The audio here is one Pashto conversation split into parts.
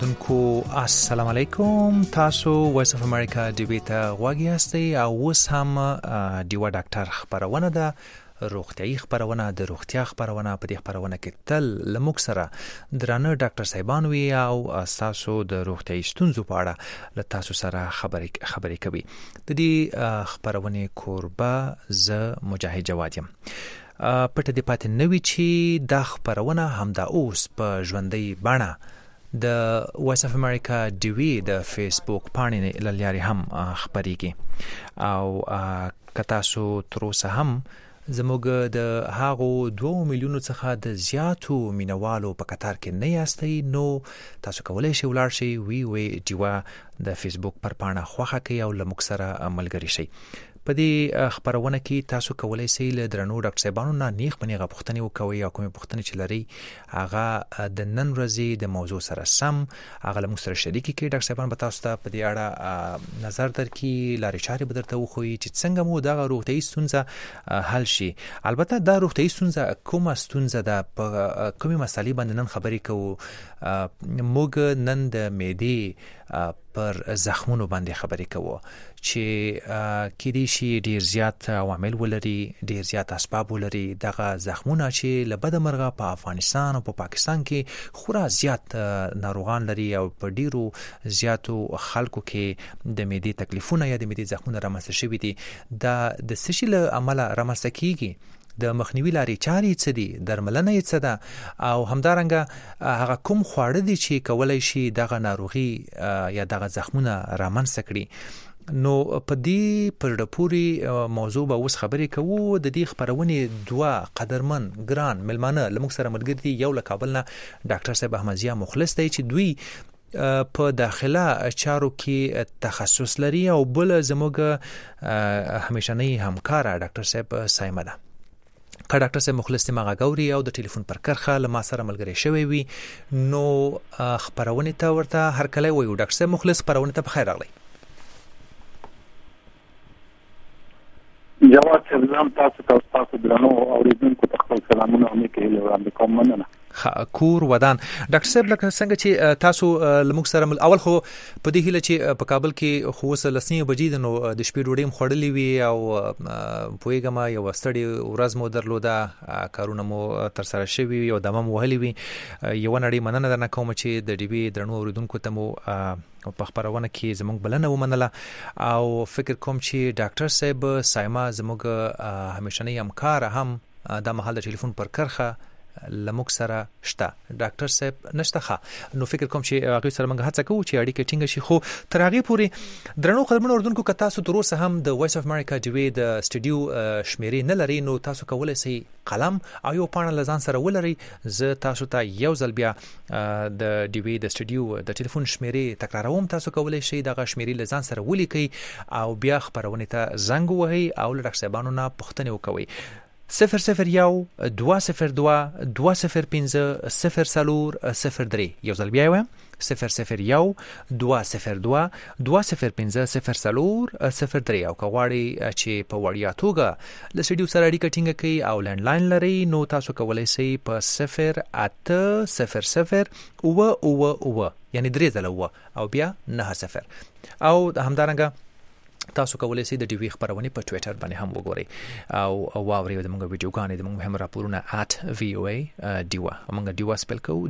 اوریدونکو السلام علیکم. تاسو وایس اف امریکا ډیوی ته غوږ یاستئ او اوس هم ډیوا ډاکټر خبرونه ده، روغتیايي خبرونه، د روغتیا خبرونه. په دې خبرونه کې تل لموږ سره درانه ډاکټر صاحبان وي او تاسو د روغتیايي ستونزو په اړه له تاسو سره خبرې کوي. د دې خبرونه کوربه زه مجاهد جواد یم. پټه دې پاتې نوي چې دا خبرونه همدا اوس په ژوندۍ بڼه د وایس اف امریکا ډیوی د فیسبوک پاڼې له لارې هم خبرېږي او که تاسو تر اوسه هم زموږ د هغو 2 میلیونو څخه د زیاتو مینوالو په قطار کې نه یاستئ، نو تاسو کولی شئ ولاړ شئ وی ډیوا د فیسبوک پر پاڼه خوښه کړئ او له موږ سره ملګري شئ. په دې خبرونه کې تاسو کولی شئ له درنو ډاکټر صاحبانو نه نیغ په نیغه پوښتنې وکوئ او کومې پوښتنې چې لرئ هغه د نن ورځې د موضوع سره سم هغه له موږ سره شریکې کړئ. ډاکټر صاحبان به تاسو ته په دې اړه نظر درکړي، لارې چارې به درته وښیي چې څنګه مو دغه روغتیايي ستونزه حل شي. البته دا روغتیايي ستونزه کومه ستونزه ده، په کومې مسالې باندې نن خبرې کوو. موږ نن د معدې پر زخمونو باندې خبرې کوو چې کېدای شي ډیر زیات عوامل ولري، ډیر زیات اسباب ولري. دغه زخمونه چې له بده مرغه په افغانستان او په پاکستان کې خورا زیات ناروغان لري او په ډیرو زیاتو خلکو کې د معدې تکلیفونه یا د معدې زخمونه رامنځته شوي دي. دا د څه شي له امله رامنځته کیږي؟ د مخنیوي لارې چارې څه دي؟ درملنه یې څه ده؟ او همدارنګه هغه کوم خواړه دي چې کولی شي دغه ناروغي یا دغه زخمونه رامنځته کړي؟ نو په دې پرډه پوري موضوع به اوس خبرې کوو. د دې خبرونې 2 قدرمن ګران ملمانه له موږ سره ملګري دي. یو له کابل نه ډاکټر صاحب احمد ضیا مخلص دی چې دوی په داخله چارو کې تخصص لري او بل زموږ همیشنی همکار ډاکټر صاحب سایمه ده. که ډاکټر صاحب مخلص ما غاوري او د ټلیفون پر کرخه له ما سره ملګری شوی وي نو خبرونه ته ورته هر کله وایو ډاکټر صاحب مخلص خبرونه ته بخیر راغلی. جواد سلام تاسو درنو اوریدونکو ته خپل سلامونه او نیکه هیله وړاندې کوم. مننه. کور ودان ډاکټر صاحب لکه څنګه چې تاسو لموږ سره اول خو په دې هیله چې په کابل کې خو وسه لسنی بجې د نو د شپې ډوډۍ مخړلې وي او پویګما یو ستړي ورځ مو درلوده، کارونه مو تر سره شوي او دمم وهلې وي. یو نړۍ مننه درنه کوم چې د ډي بي درنو اوریدونکو ته مو په خبرونه کې زموږ بلنه ومنله او فکر کوم چې ډاکټر صاحب سایما زموږ همیشنی همکار هم د مهال د ټلیفون پر کرخه لموږ سره شته. ډاکټر صاحب نشته ښه، نو فکر کوم چې هغه سره موږ هڅه کوو چې اړیکه ټینګه شي. خو تر هغه پورې درنو خبرونه اوردونکو که تاسو تر اوسه هم د وایس اف امریکا ډیوی د سټډیو شمیرې نه لري نو تاسو کولی شئ قلم او یو پاڼه لزان سره ولري. زه تاسو ته یو ځل بیا د ډیوی د سټډیو د ټلیفون شمیرې تکراروم. تاسو کولی شئ دغه شمیرې لزان سره ولیکئ او بیا خبرونه ته زنګ ووهئ او له ډاکټر صاحبانو نه پوښتنې وکوئ. 001 202 205 0403 یو ځل بیا وایم 001 202 205 0403 او که غواړئ چې په وړیا توګه له سټډیو سره اړیکه ټینګه کړئ او لینډلاین لرئ نو تاسو کولی شئ په 0800 اوه یعنی 3 ځله او بیا 90 او همدارنګه تاسو کولی شئ د ډیوی خبرونه په ټوئیټر باندې هم وګورئ او واورئ د موږ ویډیوګانې د موږ مهم راپورونه @voa ډیوا موږ ډیوا سپیل کوو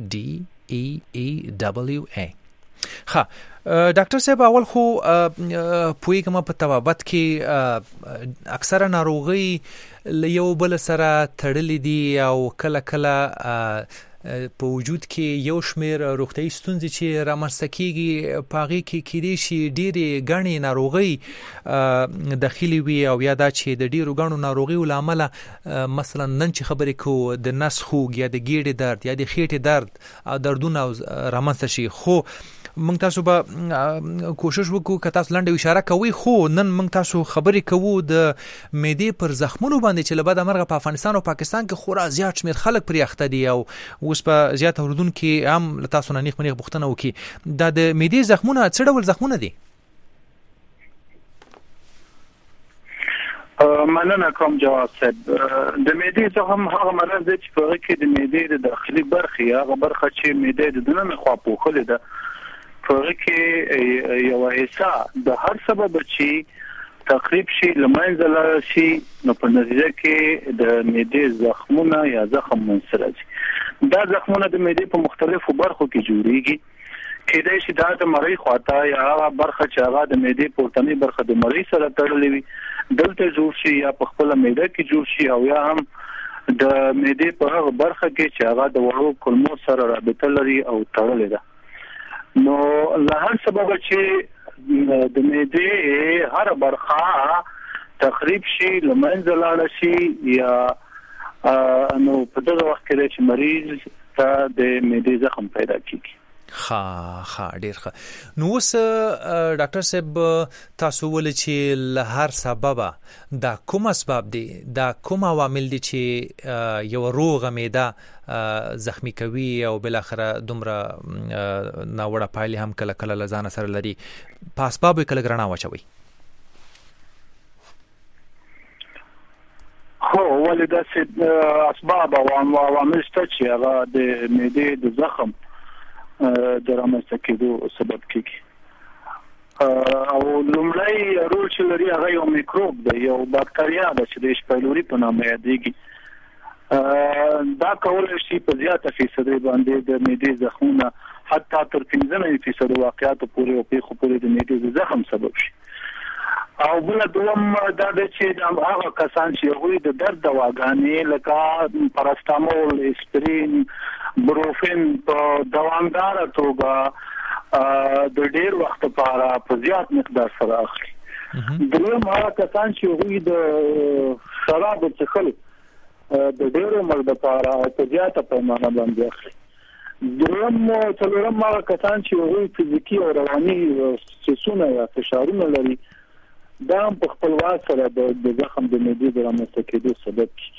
DEEWA. ها ډاکټر صاحب اول خو پویګم په طبابت کې اکثره ناروغي یو بل سره تړلې دي او کله کله په وجود کې یو شمیر روغتیايي ستونزې چې رامنځته کیږي پاغي کې کېدای شي ډېرې غني ناروغي داخلي وي او یا دا چې د ډېرو غنو ناروغي ولامل مثلا نن چې خبرې کو د نس خوږ یا د ګیډې درد یا د خېټې درد او دردونه رامنځته شي. خو موږ تاسو به کوشش وکړو که تاسو لاندې اشاره کوي. خو نن موږ تاسو خبرې کوو د معدې پر زخمونو باندې چې له بده مرغه په افغانستان او پاکستان کې خورا زیات شمیر خلک پرې اخته دي او اوس په زیات اوردونکو هم له تاسو نه نیغ بوختنه وکي. دا د معدې زخمونه څه ډول زخمونه دي؟ مننه کوم جواب صاحب. د معدې زخم هغه مرض دی چې په هغه کې د معدې د داخلي برخې هغه برخه چې معدې د دننه خوا پوښلې ده په کې یو حصہ د هر سبب چې تقریب شي لمنځه لاړ شي نو په نتیجه کې د معدې زخمونه یا زخم منځ راځي. دا زخمونه د معدې په مختلفو برخو کې جوړیږي. کېدای شي دا د مری خواته یا هغه برخه چې هغه د معدې پورتنی برخه د مری سره تړلې وي دلته جوړ شي یا په خپل معده کې جوړ شي او یا هم د معدې په هغه برخه کې چې هغه د وړو کولمو سره رابطه لري او تړلې ده. نو له هر سبب چې د معدې هر برخه تقریب شي لمنځه لاړ شي یا نو په دغه وخت کې چې مریض ته د معدې زخم پیدا کیږي. ها ډیر ښه. نو اوس ډاکټر صاحب تاسو ول چې له هر سبب دا کوم اسباب دي دا کوم عوامل دي چې یو روغه معده زخمی کوي او بل اخره دومره ناوړه پایلې هم کله کله لزان سره لري په اسباب کله ګرنا واچوي؟ خو ولې دا اسباب او عوامل چې هغه د معدې د زخم د رامنځته کېدو سبب کیږي. او لومړی رول چې لري هغه یو میکروب دی یو باکتریا ده چې د ایچ پایلوري په نامه یادېږي. دا کولای شي په زیاته فیصد باندې د معدې زخمونه حتی تر 15% واقعاتو پورې او پیښو پورې د معدې د زخم سبب شي. او بل دوم دا د چې هغه کسان چې هغوی د درد دواګانې لکه پاراستامول، اسپرین، بروفین په دوامدار توګه د ډیر وخت لپاره په زیات مقدار سره اخلي. دریم هغه کسان چې هغوی د شراب څښل د ډیر عمر لپاره په زیاته پیمانه باندې اخلي. څلورم هغه کسان چې هغوی فزیکي او رواني سترسونه یا فشارونه لري دا هم په خپل واسه سره د زخم د معدې د رامنځته کېدو سبب کیږي.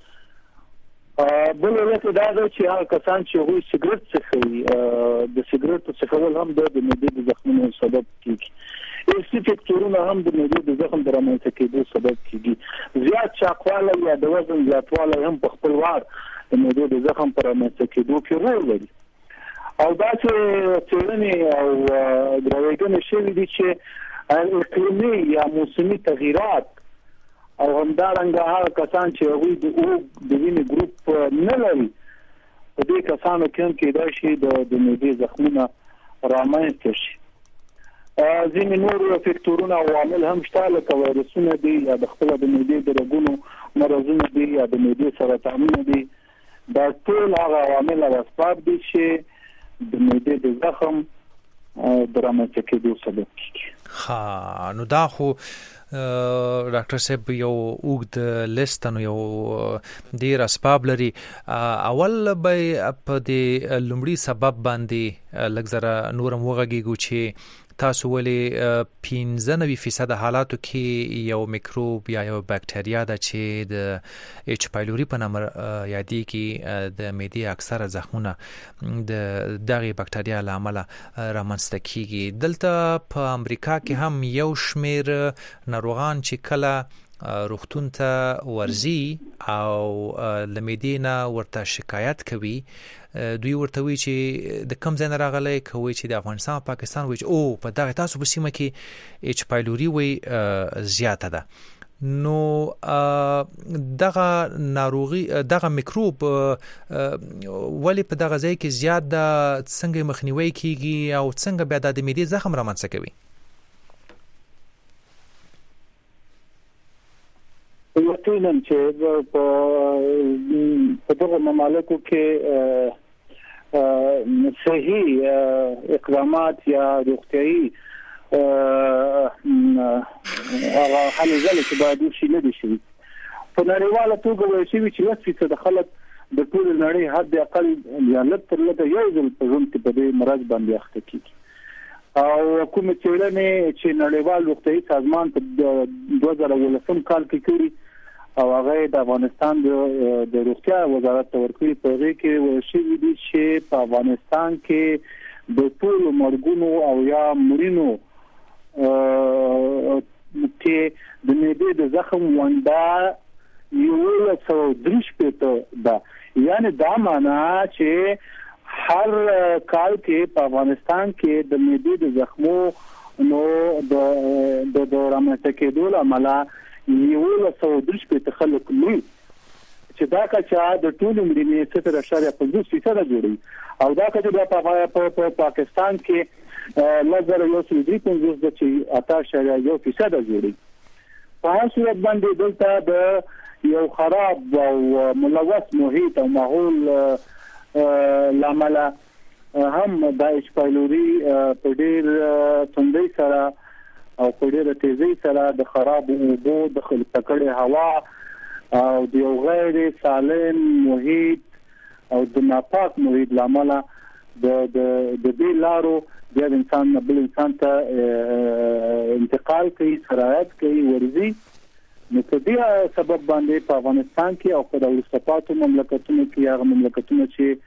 بل علت دا ده چې هغه کسان چې هغوی سګرټ څښي د سګرټو څښل هم د معدې د زخمونو سبب کیږي. ایسي فکتورونه هم د معدې د زخم د رامنځته کېدو سبب کیږي. زیات چاقوالی یا د وزن زیاتوالی هم په خپل وار د معدې د زخم پر رامنځته کېدو کې رول لري. او دا چې څېړنې او دراویږنې شوي دي چې اقلیمي یا موسمي تغییرات او همدارنګه هغه کسان چې هغوی د وینې ګروپ نه لري په دې کسانو کې هم کېدای شي د معدې زخمونه رامنځته شي. ځینې نور فکتورونه او عوامل هم شته لکه وایرسونه دي یا د خپله د معدې د رګونو مرضونه دي یا د معدې سرطانونه دي. دا ټول هغه عوامل او اسباب دي چې د معدې د زخم د رامنځته کېدو سبب کیږي. نو دا خو ډاکټر صاحب یو اوږد لیست نو یو ډیر اسباب لري. اول به په دې لومړي سبب باندې لږ زره نورم وغږیږو چې تاسو ولې 95% حالاتو کې یو میکروب یا یو باکتریا ده چې د ایچ پایلوري په نامه یادېږي د معدې اکثره زخمونه د دغه باکتریا له امله رامنځته کیږي. دلته په امریکا کې هم یو شمیر ناروغان چې کله روغتون ته ورځي او له معدې نه ورته شکایت کوي دوی ورته وی چې د کم ځای نه راغلی کوي چې د افغانستان او پاکستان وی چې او په دغه تاسو په سیمه کې ایچ پایلوري وی زیاته ده. نو دغه ناروغي دغه میکروب ولی په دغه ځای کې زیات د څنګه مخنیوي کیږي او څنګه بیا د معدې زخم رامنځته کوي؟ یقینا چې په دغه ممالکو کې صحیح اقدامات یا روغتیایي هغه هلې ځلې چې باید وشي نه دي شوي. په نړیواله توګه ویل شوي چې 10% خلک د ټول نړۍ حد اقل یا لږ تر لږه یو ځل په ژوند کې په دې مرض باندې اخته کېږي. او کومې څېړنې چې نړیوال روغتیایي سازمان په 2018 کال کې کړي او هغه د افغانستان د روغتیا وزارت ته ورکړي په هغې کې ویل شوي دي چې په افغانستان کې د ټولو مرګونو او یا مړینو کې د معدې د زخم ونډه 1163 ده. یعنې دا معنا چې هر کال کې په افغانستان کې د معدې د زخمو نو د رامنځته کېدو لامل یو له 130 خلک لوي چې دا کچا د ټول ملي 0.5% جوړي او دا کچا په پاکستان کې نظر یو څه د 8.1% جوړي په هر صورت باندې دلته د یو خراب او ملوث محیط او ماحول لامل هم داعش پایلوري په ډېر تندۍ سره او په ډېر تیزی سره د خراب اوبو د خلکړې هوا او د یو غیر سالم محیط او د ناپاک محیط لامل د دې لارو د انسان بل انسان ته انتقال کوي سرایت کوي ورزي نو په دې سبب باندې په افغانستان کې او په وروسته مملکتونو کې هغه مملکتونه چې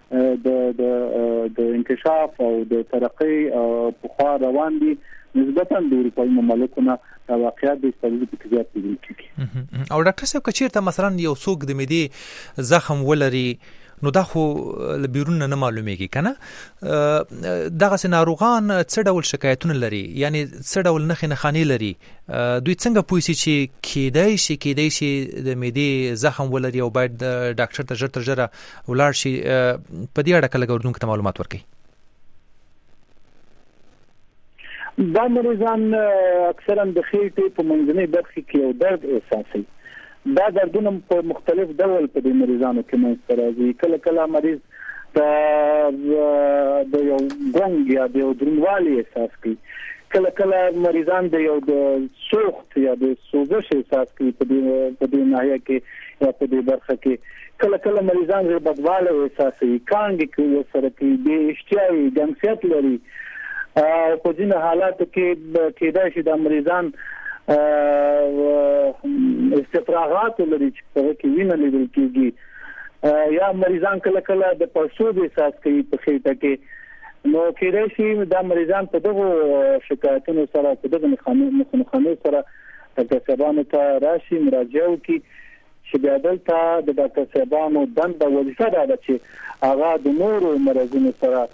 د انکشاف او د ترقی په خوا روان دي نسبتاً د اروپایي مملکتونو د واقعیت د استفادې په زیات دي او ډاکټر صاحب کچیرته مثلا یو څوک د معدې زخم ولري نو دا خو بیرون نه معلومیږي کنه دغه سناروغان څه ډول شکایتونه لري یعنی څه ډول نخښنې لري دوی څنګه پوښي چې کېدای شي د معدې زخم ولري او باید ډاکټر ته ژر تر ژره ولاړ شي په دې اړه کله ګورونکو ته معلومات ورکړي دا مریضان اکثرا د خېټې په منځنۍ برخه کې یو درد احساسوي دا دردونه په مختلف ډول په دې مریضانو کې منځته راځي کله مریض د یو ګونګ یا د دروندوالي احساس کوي کله مریضان د یو د سوخت یا د سوزش احساس کوي په دې ناحیه کې یا په دې برخه کې کله مریضان د بدواله احساس کوي کانګي کوي سره کوي د اشتیايي جنسیت لري په ځینې حالاتو کې کېدای شي د مریضان استفراغات لري چې په کې وینه لیدل کېږي یا مریضان کله د پړسوب احساس کوي په خېټه کې نو کېدای شي دا مریضان په دغه شکایتونو سره په دغه مخنیخانو سره ډاکټر صاحبانو ته راشي مراجعه وکړي چې بیا دلته د ډاکټر صاحبانو دنده وظیفه ده چې هغه د نورو مرضونو سره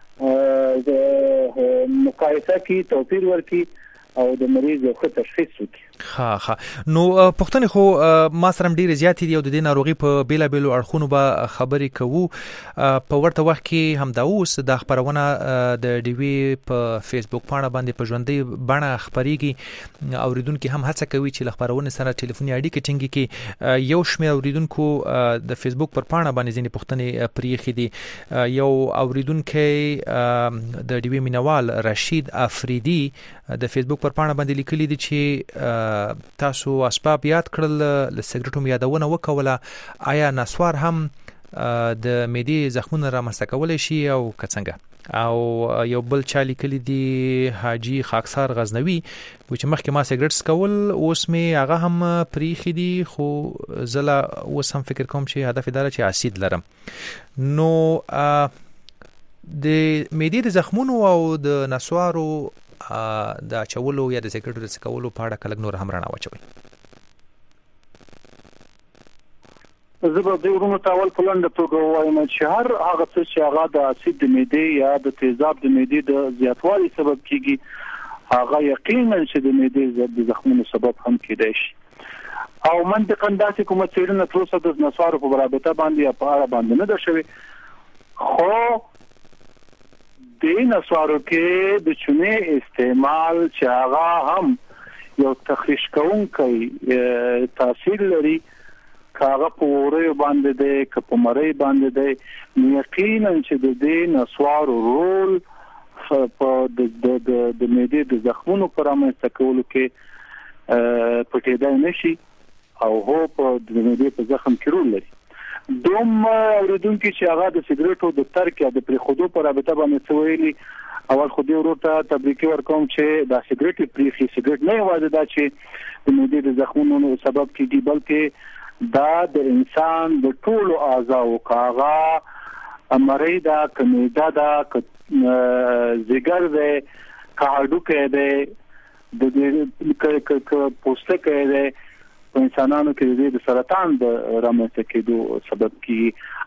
مقایسه کوي توپیر ورکړي او د مریض یو ښه تشخیص وکړي ها نو پښتنې خو ما سره ډېر زیات دي او د دې ناروغي په بیلابېلو اړخونو به خبرې کوو په ورته وخت کې همدا اوس د خبرونه د ډیوی په فیسبوک باندې په ژوندۍ بڼه خبريږي اوریدونکو هم هڅه کوي چې خبرونه سره ټلیفوني اړیکې ټینګي کې یو شمېر اوریدونکو د فیسبوک پر پاڼه باندې ځینې پښتنې پریخي دي یو اوریدونکو د ډیوی مینوال رشید افریدي د فیسبوک پر پاڼه باندې لیکلي دي چې تاسو اسباب یاد کړل ل سیګریټو یادونه وکوله آیا نسوار هم د معدې زخمونه رامنځته کولای شي او څنګه او یو بل چا لیکلي دي حاجی خاکسار غزنوي چې مخکې ما سیګریټ سکول اوس مې هغه هم پریخي دي خو زله اوس هم فکر کوم چې هدف دار چې اسید لرم نو د معدې د زخمونو او د نسوارو د چولو یا د سیګریټو د سکولو په اړه کله نور هم رڼا واچوي زه به د ورونو تاول په لنډه توګه وایم چې هر هغه څه چې هغه د اسید د معدې یا د تیزاب د معدې د زیاتوالي سبب کیږي هغه یقینا چې د معدې د زخمونو سبب هم کېدای شي او منطقاً داسې کومه څېړنه تر اوسه د نسوارو په رابطه باندې یا په اړه باندې نه ده شوې خو د نسوارو کې د چونې استعمال چې هغه هم یو تخریش کوونکی تاثیر لري کاغه په وره باندې ده ک په مړی باندې ده یقینا چې د دې نسوارو رول په د معدې د زخمونو پر رامنځته کولو کې پټېدای نشي او هو په د معدې په زخم کې رول لري دوم اوریدونکو چې هغه د سیګریټو د ترک یا د پریخودو پر رابطه باندې څویلي اول خو دې ورته تبریک ورکوم چې دا سیګریټ پریخي سیګریټ نه یوازې دا چې د معدې د زخمونو سبب کیږي بلکې دا د انسان د ټولو اعضاء کاغه امریدا کمیدا دا زیګر ده کاډو کې ده د دې پوسټه کې ده په انسانانو کې د سرطان د رامنځته کېدو سبب کیږي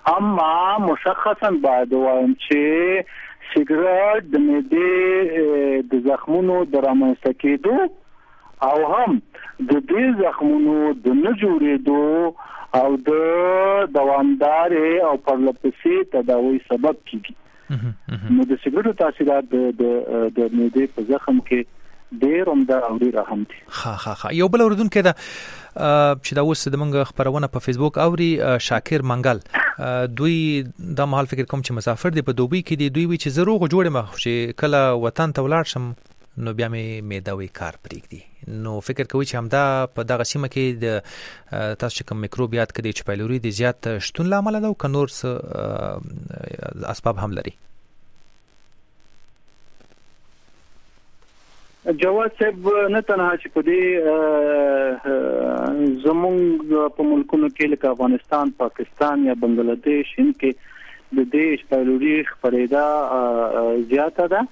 اما مشخصا باید وایم چې سیګریټ د معدې د زخمونو د رامنځته کېدو او هم د دې زخمونو د نه جوړېدو او د دوامدار او پرلپسې تداوی سبب کیږي. نو د سیګریټو تاثیرات د معدې په زخم کې ډېر عمده او ډېر اهم دي. ها یو بل اوردونکو دا چې دا اوس د منګه خبرونه په فیسبوک اوري شاکر منګل دوی د مهال فکر کوم چې مسافر دي په دوبۍ کې دي دوی وی چې زروغ جوړه مخ چې کله وطن ته ولاړ شم نو بیا مې معدوي کار پرېږدي نو فکر کوي چې همدا په دغه سیمه کې د تاسو کوم میکروبیات کې د چپایلوري د زیات شتون لامل ده او کنور اسباب هم لري. جواد صاحب نه تنها چې په دې زمونږ په ملکونو کې لکه افغانستان، پاکستان یا بنگلاديش ان کې د دې شپایلوري خپرېدا زیاته ده.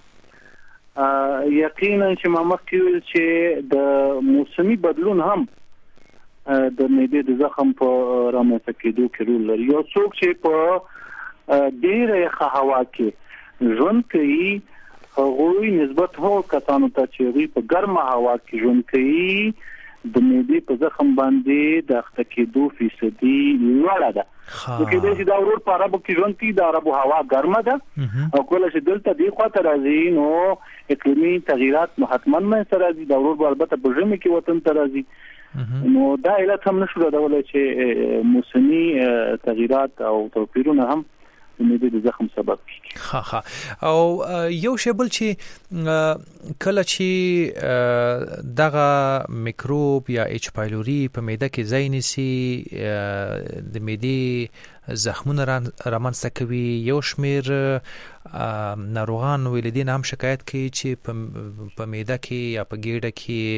یقینا چې ما مخکې ویل چې د موسمي بدلون هم د معدې د زخم په رامنځته کېدو کې رول لري. یو څوک چې په ډېره یخه هوا کې ژوند کوي هغوی نسبت هو کسانو ته چې په ګرمه هوا کې ژوند کوي د معدې په زخم باندې د اخته کېدو فیصدي لوړه ده. نو کې د دې ورور په عربو کې ژوند کوي د عربو هوا ګرمه ده او کله چې دلته دی خواته راځي نو اقلیمي تغیرات حتماً منځته راځي. د ورور البته په ژمي کې وطن ته راځي نو دا علت هم نشو راوړل چې موسمي تغیرات او توپیرونه هم د معدې د زخم سبب کیږي. او یو شی بل چې کله چې دغه میکروب یا اچ پایلوري په معده کې ځای نیسي د معدې زخمونه رامنځته کوي. یو شمیر ناروغان ولدین هم شکایت کوي چې په معده کې یا په ګیډه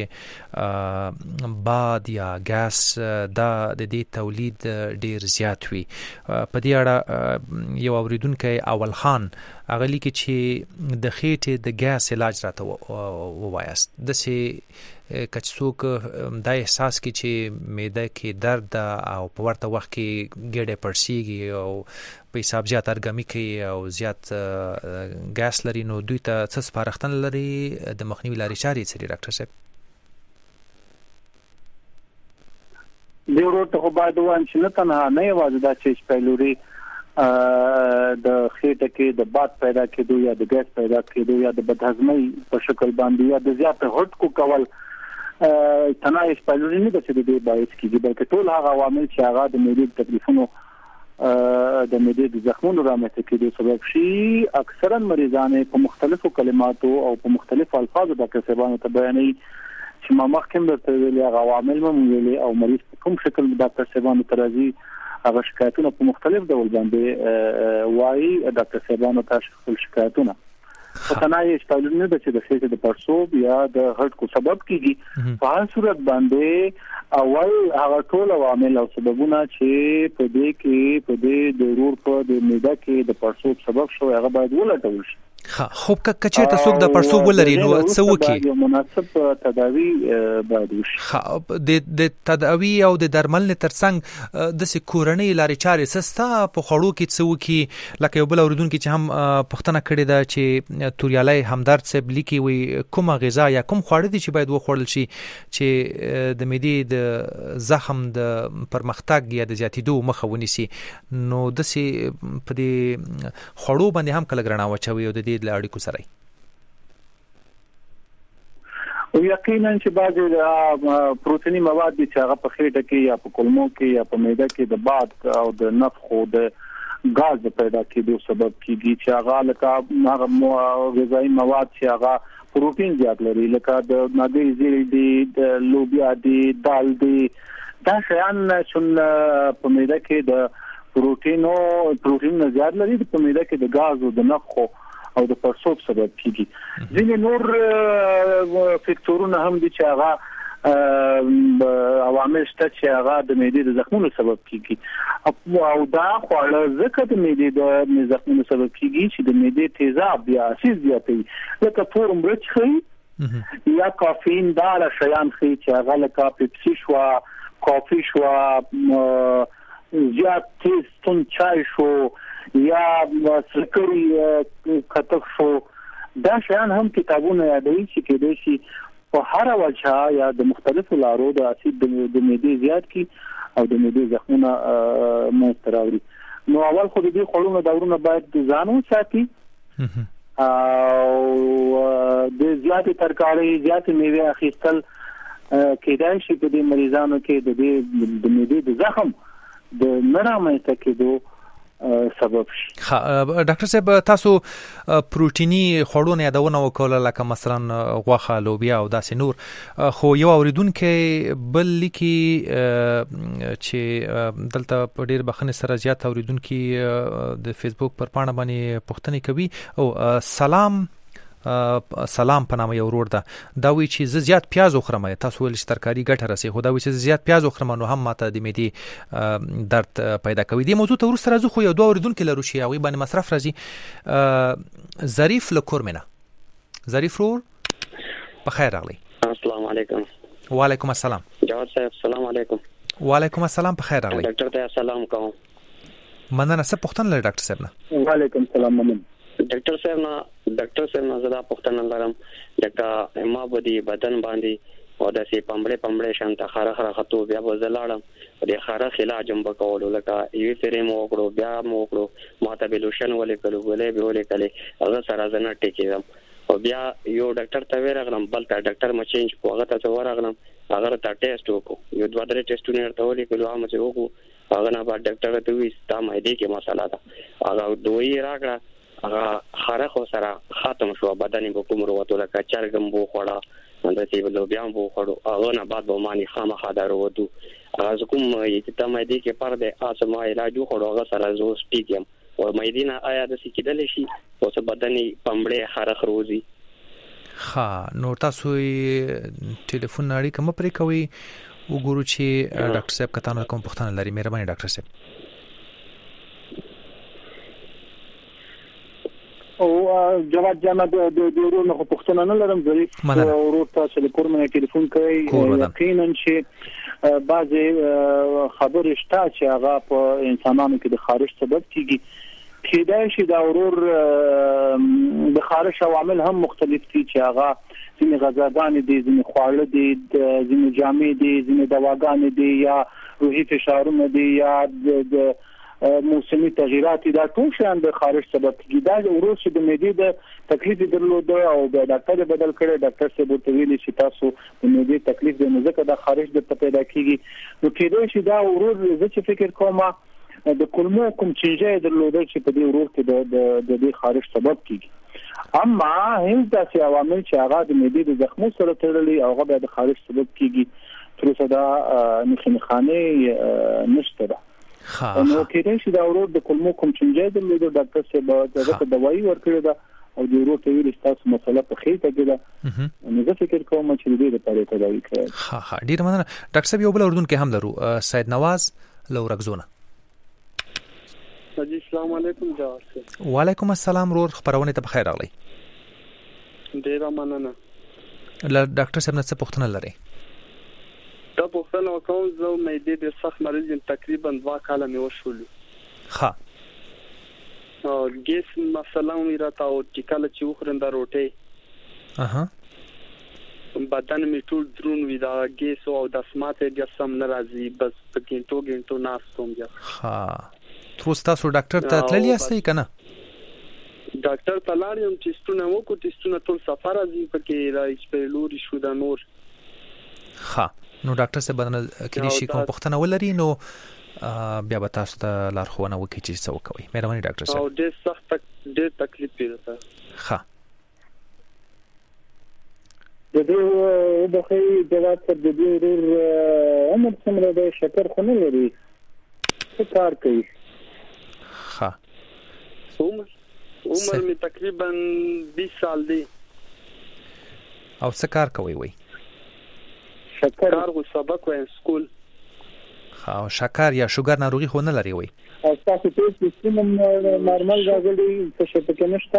کې باد یا ګاز د دې تولید ډیر زیات وي. په دې اړه یو اوریدونکو اول خان اغلی کې چې د خېټې د ګاز علاج راته ووایست د سي کچڅوک د احساس کې چې معده کې درد او په ورته وخت کې ګډه پړسیږي او په حساب زیات ارګمی کوي او زیات ګاز لري نو دوی ته څه سپارښتنه لري د مخنیوي لارې چارې سری ډاکټر صاحب؟ د ورته خو باید وان چې نه تنها نه یوازې دا چې شپایلوري د خېټه کې د باد پیدا کېدو یا د ګاز پیدا کېدو یا د بدهضمۍ په شکل باندې یا د زیات هډ کو کول تنها شپایلوري نه د دې باعث کیږي بلکې ټول هغه عوامل چې هغه د معدې تکلیفونو د معدې د زخمونو رامنځته کېدو سبب شي اکثرا مریضان په مختلفو کلماتو او په مختلفو الفاظو د کسبانو ته بیانوي چې ما مخکې د ویلي هغه عوامل مونږ او مریض په کوم شکل د کسبانو ته راځي هغه شکایتونه په مختلف ډول باندې وایي د کسبانو ته خپل شکایتونه په تنهایی شپایلوري نه د چې د خېټې د پړسوب یا د هډ کو سبب کیږي. په هر صورت باندې اول هغه ټول عوامل او سببونه چې په دې کې په دې د ورور په د معده کې د پړسوب سبب شوی هغه باید ولټول شي. خو کچې ته څوک د پړسوب ولري نو څه وکړي؟ یو مناسب تداوی باید وشي. د تداوی او د درملنې ترڅنګ د کورنۍ لارې چارې سستا په خړو کې څه وکړي؟ لکه یو بل اوریدونکو چې هم پښتنه کړې ده چې توریالای همدرد صاحب لیکي وي کومه غذا یا کوم خواړه دي چې باید وخوړل شي چې د معدې د زخم د پرمختګ یا د زیاتېدو مخه ونیسي. نو د سي په دې خړو باندې هم کله ګرنا وچوي او د د اړیکو سره او یقینا چې بعض پروتینی مواد چې هغه په خېټه کې یا په کولمو کې یا په معده کې د باد او د نفخ او د غاز پیدا کېدو سبب کیږي چې هغه لکه غذایی مواد چې هغه پروتین زیات لري لکه د ماده زیړ دي د لوبیا دي دال دي دا شیان چې په معده کې د پروتین زیات لري په معده کې د غاز او د نفخ او د پړسوب سبب کیږي. ځینې نور فکتورونه هم دي چې هغه عوامل شته چې هغه د معدې د زخمونو سبب کیږي او دا خواړه ځکه د معدې د زخمونو سبب کیږي چې د معدې تیزاب یا اسید زیاتوي لکه تور مرچ خي یا کافین دار شیان خي چې هغه لکه پیپسي شو کافي شو زیات تیز تون چای شو یا سکري کتک شو دا شیان هم کتابونه یادوي چې کېدای شي په هر وجه یا د مختلفو لارو د اسید د معدې زیات کی او د معدې زخمونه مستراوري. نو اول خو دې خلونو دورونه باید ځان وساتي او د زیات ترکاري زیات میوه اخیستل کېدای شي په دې مریضانو کې د معدې د زخم د نرمۍ کېدو سبب شي. ډاکټر صاحب تاسو پروتینی خوړو نه یادونه وکړه لکه مثلا غوښه لوبیا او داسې نور خو یو اوریدونکو بل لیکي چې دلته په ډیر بخنه سره زیات اوریدونکو د فیسبوک پر پاڼه باندې پوښتنه کوي او سلام په نامه یو ورور دا وی چې زیات پیاز خورم تاسو ول چې ترکاری ګټه رسي خو دا وی چې زیات پیاز خورم نو هم ماته د معدې درد پیدا کوي. دې موضوع ته ورسره راځو خو یو دوه اوریدونکو لرو چې هغه باندې مصرف راځي. ظریف لکورمنه ظریف رور په خیر راغلی. السلام علیکم. وعلیکم السلام. جواد صاحب السلام علیکم. وعلیکم السلام په خیر راغلی. ډاکټر ته سلام کوم. مننه. څه پوښتنه لري ډاکټر صاحب نه؟ وعلیکم السلام. مننه. ډاکټر صاحب نه زدا پوښتنه لرم لکه ما بده بدن باندې او د سي پمبړې شانته خره خطو بیا وزلاړم د خره علاج هم وکولو لکه یو فریم وکړو بیا مو وکړو ماته بلوشن ولې به ولې کله هغه سره زنه ټیکیدم او بیا یو ډاکټر ته ورغلم بل ته ډاکټر ما چینج کو هغه ته ورغلم هغه ته ټیسټ وکړو یو دوه درې ټیسټونه ورته ولې کولو هغه چې وکړو هغه نه بعد ډاکټر ته وی ستا مې دې کې مسله ده هغه دوی راغله هغه خره خو سره ختم شو بدن به کوم وروته لکه چرګم بو خوړه د تی بل بیا بو خوړو هغه نه بعد به مانی خامخا درو ودو هغه کوم چې ته مې دې کې پر دې اسما علاج خوړو هغه سره زو سټیګم او مې دې نه آیا د سکیدل شي او څه بدن پمبړې خره خروزي. نو تاسو ټلیفون اړیکه مې پرې کوي وګورو چې ډاکټر صاحب کتان کوم پوښتنه لري. مهرباني ډاکټر صاحب. او جواد جانا د ورونو پوښتنه نه لرم. ظریف ورور تاسو له کورمنه ټلیفون کوي یقینا چې بعضي خبرې شته چې هغه په انسانانو کې د خارش سبب کیږي. کېدای شي دا ورور د خارش عوامل هم مختلف دي چې هغه ځینې غذاګانې دي ځینې خواړه دي ځینې جامې دي ځینې دواګانې دي یا روحي فشارونه دي یا د موسمي تغیرات دا ټول شان د خارش سبب کیږي. دا ورور چې د معدې د تکلیف درلوده او د ډاکټر بدل کړي ډاکټر څه بوته ویلي چې تاسو د معدې تکلیف د مزه د خارش د پیدا کیږي نو کېدای شي دا ورور زه چې فکر کوم د کولمو کوم چینجه درلوده چې په دې ورور کې د دې خارش سبب کیږي. اما هیڅ داسې عوامل چې هغه د معدې د زخمو سره تړلي او هغه د خارش سبب کیږي تر اوسه دا نښانې نشته ده. نو کېدای شي دا ورور د کولمو کوم چینجه درلوده ډاکټر صاحب دغه دوايي ورکړي ده او د ورور ته ویل تاسو مسله په خېټه کې ده نو زه فکر کوم چې دې لپاره تداوي کوي. ډیر مننه ډاکټر صاحب. یو بل اردن کې هم لرو سید نواز لورکزونه. السلام علیکم جواد صاحب. وعلیکم السلام رور خبرونه ته بخیر راغلی. ډیر مننه. ډاکټر صاحب نه څه پوښتنه لري؟ دا پوښتنه وکوم زه مې د سخت مرض تقریبا 2 کاله مې وشول. او ګیس مثلا مې راته او چې کله چې وخورم دا روټي بدن مې ټول درون وي دا ګیس او د سماته د سم ناراضي بس په ګنټو ناستوم بیا. تاسو ډاکټر ته تللی یاستئ کنه؟ ډاکټر ته لاړم ټیسټونه وکړو ټیسټونه ټول صفر راځي پکې راځي په لوري شو دا نور. نو ډاکټر صاحب باندې کلی شي کوم پوښتنه ولري نو بیا به تاسو ته لارښوونه وکړي چې څه وکوي. مهرباني ډاکټر صاحب. او ډېر سخت ډېر تکلیف پیدا د دې د خې جواب ته د دې عمر څومره د شکر خو نه لري څه کار کوي؟ عمر می تقریبا 20 سال دی. او څه کار کوي وای؟ شکر کارغو سبق وایم سکول. او شکر یا شوګر ناروغي خو نه لري وای؟ تاسو ته سیستم نارمل راغلی څه شي پکې نشته؟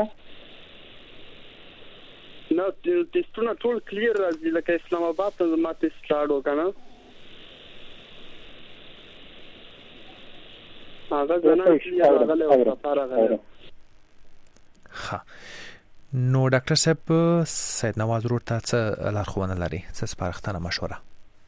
نو ټیسټونه ټول کلیر راځي لکه اسلام آباد ته ما ټیسټ لاړو کنه هغه زنه چې هغه له سفر غره. ها نو ډاکټر صاحب سید نواز ورور ته څه لارښوونه لري، څه سپارښتنه مشوره؟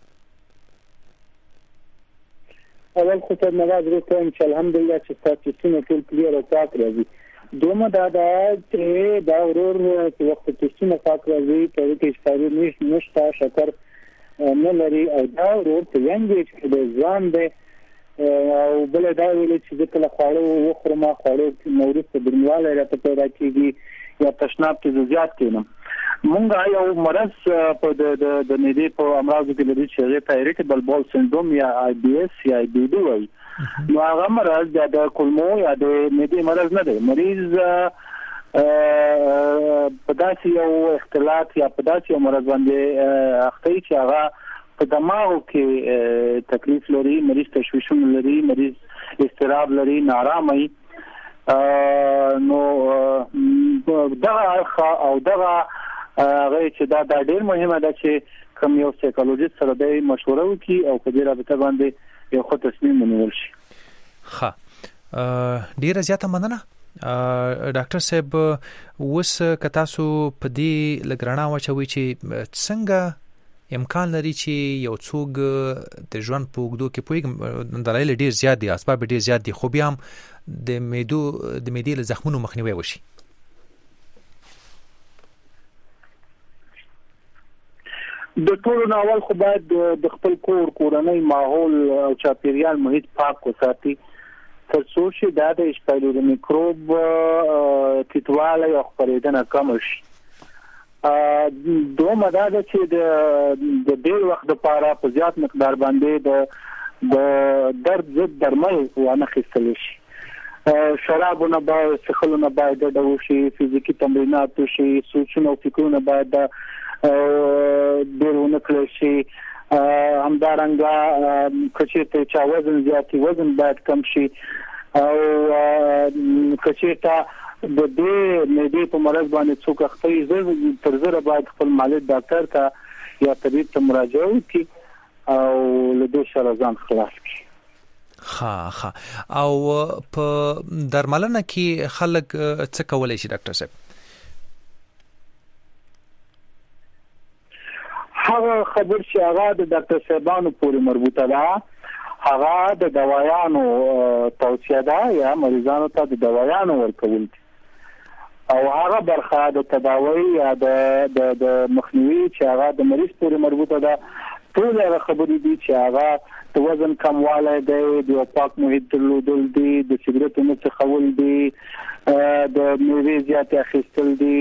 اول خو ته نواز ورور ته ان شاء الله الحمدلله چې تاسو څنګه ټول کلیر او پاک راځي. دومره دا چې دا ورور چې وخت څنګه پاک راځي په دې کې ستاسو نشته شکر نه لري او دا ورور ته یانګ چې د ځوان دی او بل دا ویل چې د کله خواړو وخورم خواړو مورث په درنواله راته پیدا کیږي یا تشناب کې زیات کینم. مونږه یو مرض په د معدې په امراضو کې لري چې هغه irritable bowel syndrome یا IBS یا IBD وایي. نو هغه مرض د کولمو یا د معدې مرض نه دی. مریض په داسې یو اختلاط یا په داسې یو مرض باندې اخته چې هغه په دماغو کې تکلیف لري، مریض تشویشونه لري، مریض اضطراب لري، نارامي. نو دغه او دغه هغه چې دا ډېر مهمه ده چې کوم یو سایکولوژیست سره د مشوره وکړي او په دې رابطه باندې یو ښه تصمیم ونیول شي. ښه ډېره زیاته مننه ډاکټر صاحب. اوس که تاسو په دې لګرانه واچوي چې څنګه امکان لري چې یو څوک د ژوند په اوږدو کې پوهیږم دلایل ډېر زیات دي، اسباب ډېر زیات دي، خو بیا هم د معدې له زخمونو مخنیوی وشي. د ټولو اول خو باید د خپل کورنۍ ماحول او چاپیریال محیط پاک وساتي تر څو چې دا د اشپایلوري میکروب تیتواله یا خپرېدنه کم شي. دومره دا چې د ډېر وخت لپاره په زیات مقدار باندې د درد ضد درمل ونه خیستل شي. شرابونه باید څښلونه باید ډډه وشي، فزیکي تمرینات وشي، سوچونه او فکرونه باید ډېر ونه کړل شي. همدارنګه که چېرته چا وزن زیات وزن باید کم شي او که چېرته د دې معدې په مرض باندې څوک اخته تر زره باید خپل معالج ډاکټر ته یا طبيب ته مراجعه وکړي او له دې سره ځان خلاص کړي. ها او په درملنه کې خلک څه کولای شي ډاکټر صاحب؟ هغه خبر چې هغه د ډاکټر صاحبانو پورې مربوطه ده، هغه د دوايانو توصیه ده یا مریضانو ته د دوايانو ورکول دي او هغه برخه د تداوی یا د مخنیوي چې هغه د مریض پورې مربوطه ده. ټول هغه خبرې دي چې هغه د وزن کموالی دی، د پاک محیط درلودل دي، د سګرټو نه څښل دي، د میوې زیات اخیستل دي،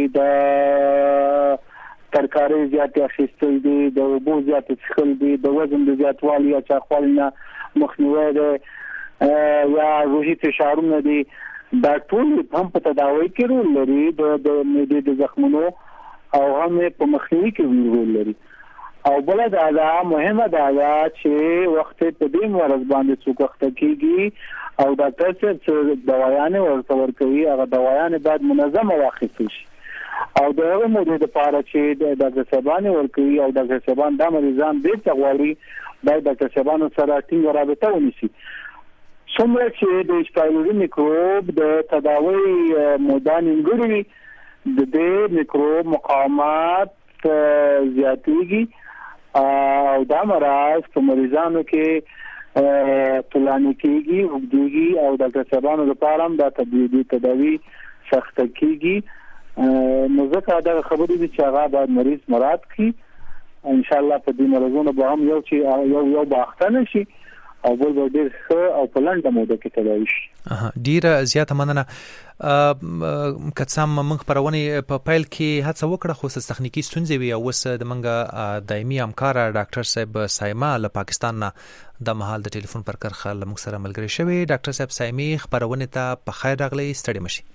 د ترکاري زیات اخیستل دي، د اوبو زیات څښل دي، د وزن د زیاتوالي یا چاقوالي نه مخنیوی دی یا روحي فشارونه دي. دا ټول هم په تداوی کې رول لري د معدې د زخمونو او هم په مخنیوي کې رول لري. او بل دا مهمه ده چې وخت په دې مرض باندې څوک وخت کېږي او ډاکټر چې دوايانې ورکوي هغه دوايانې باید منظمه واخیستل شي او د هغه مودې لپاره چې د ډاکټر صاحبانو ورکوي او ډاکټر صاحبان د مریضان د تغوړي باید ډاکټر صاحبانو سره ټینګ رابطه ونیسي. څومره چې د اشپایلوري میکروب د تداوی موده نیمګړې د دې میکروب مقاومت زیاتېږي او دا مرض په مریضانو کې طولاني کېږي، اوږدېږي او د ډاکټر صاحبانو لپاره هم دا تداوی سخته کېږي. نو ځکه دا خبرې دي چې هغه باید مریض مراد کړي ان شاء الله. په دې مرزونو به هم یو باخته نشي او بل به ډېر ښه او په لنډه موده کې تداوي شي. ډېره زیاته مننه. که څه هم موږ خپرونې په پیل کې هڅه وکړه خو څه تخنیکي ستونزې وي او اوس د موږ دایمي همکاره ډاکټر صاحب سایما له پاکستان نه د مهال د ټلیفون پر کرښه له موږ سره ملګری شوی. ډاکټر صاحب سایمي خپرونې ته په خیر راغلی، ستړي مشي.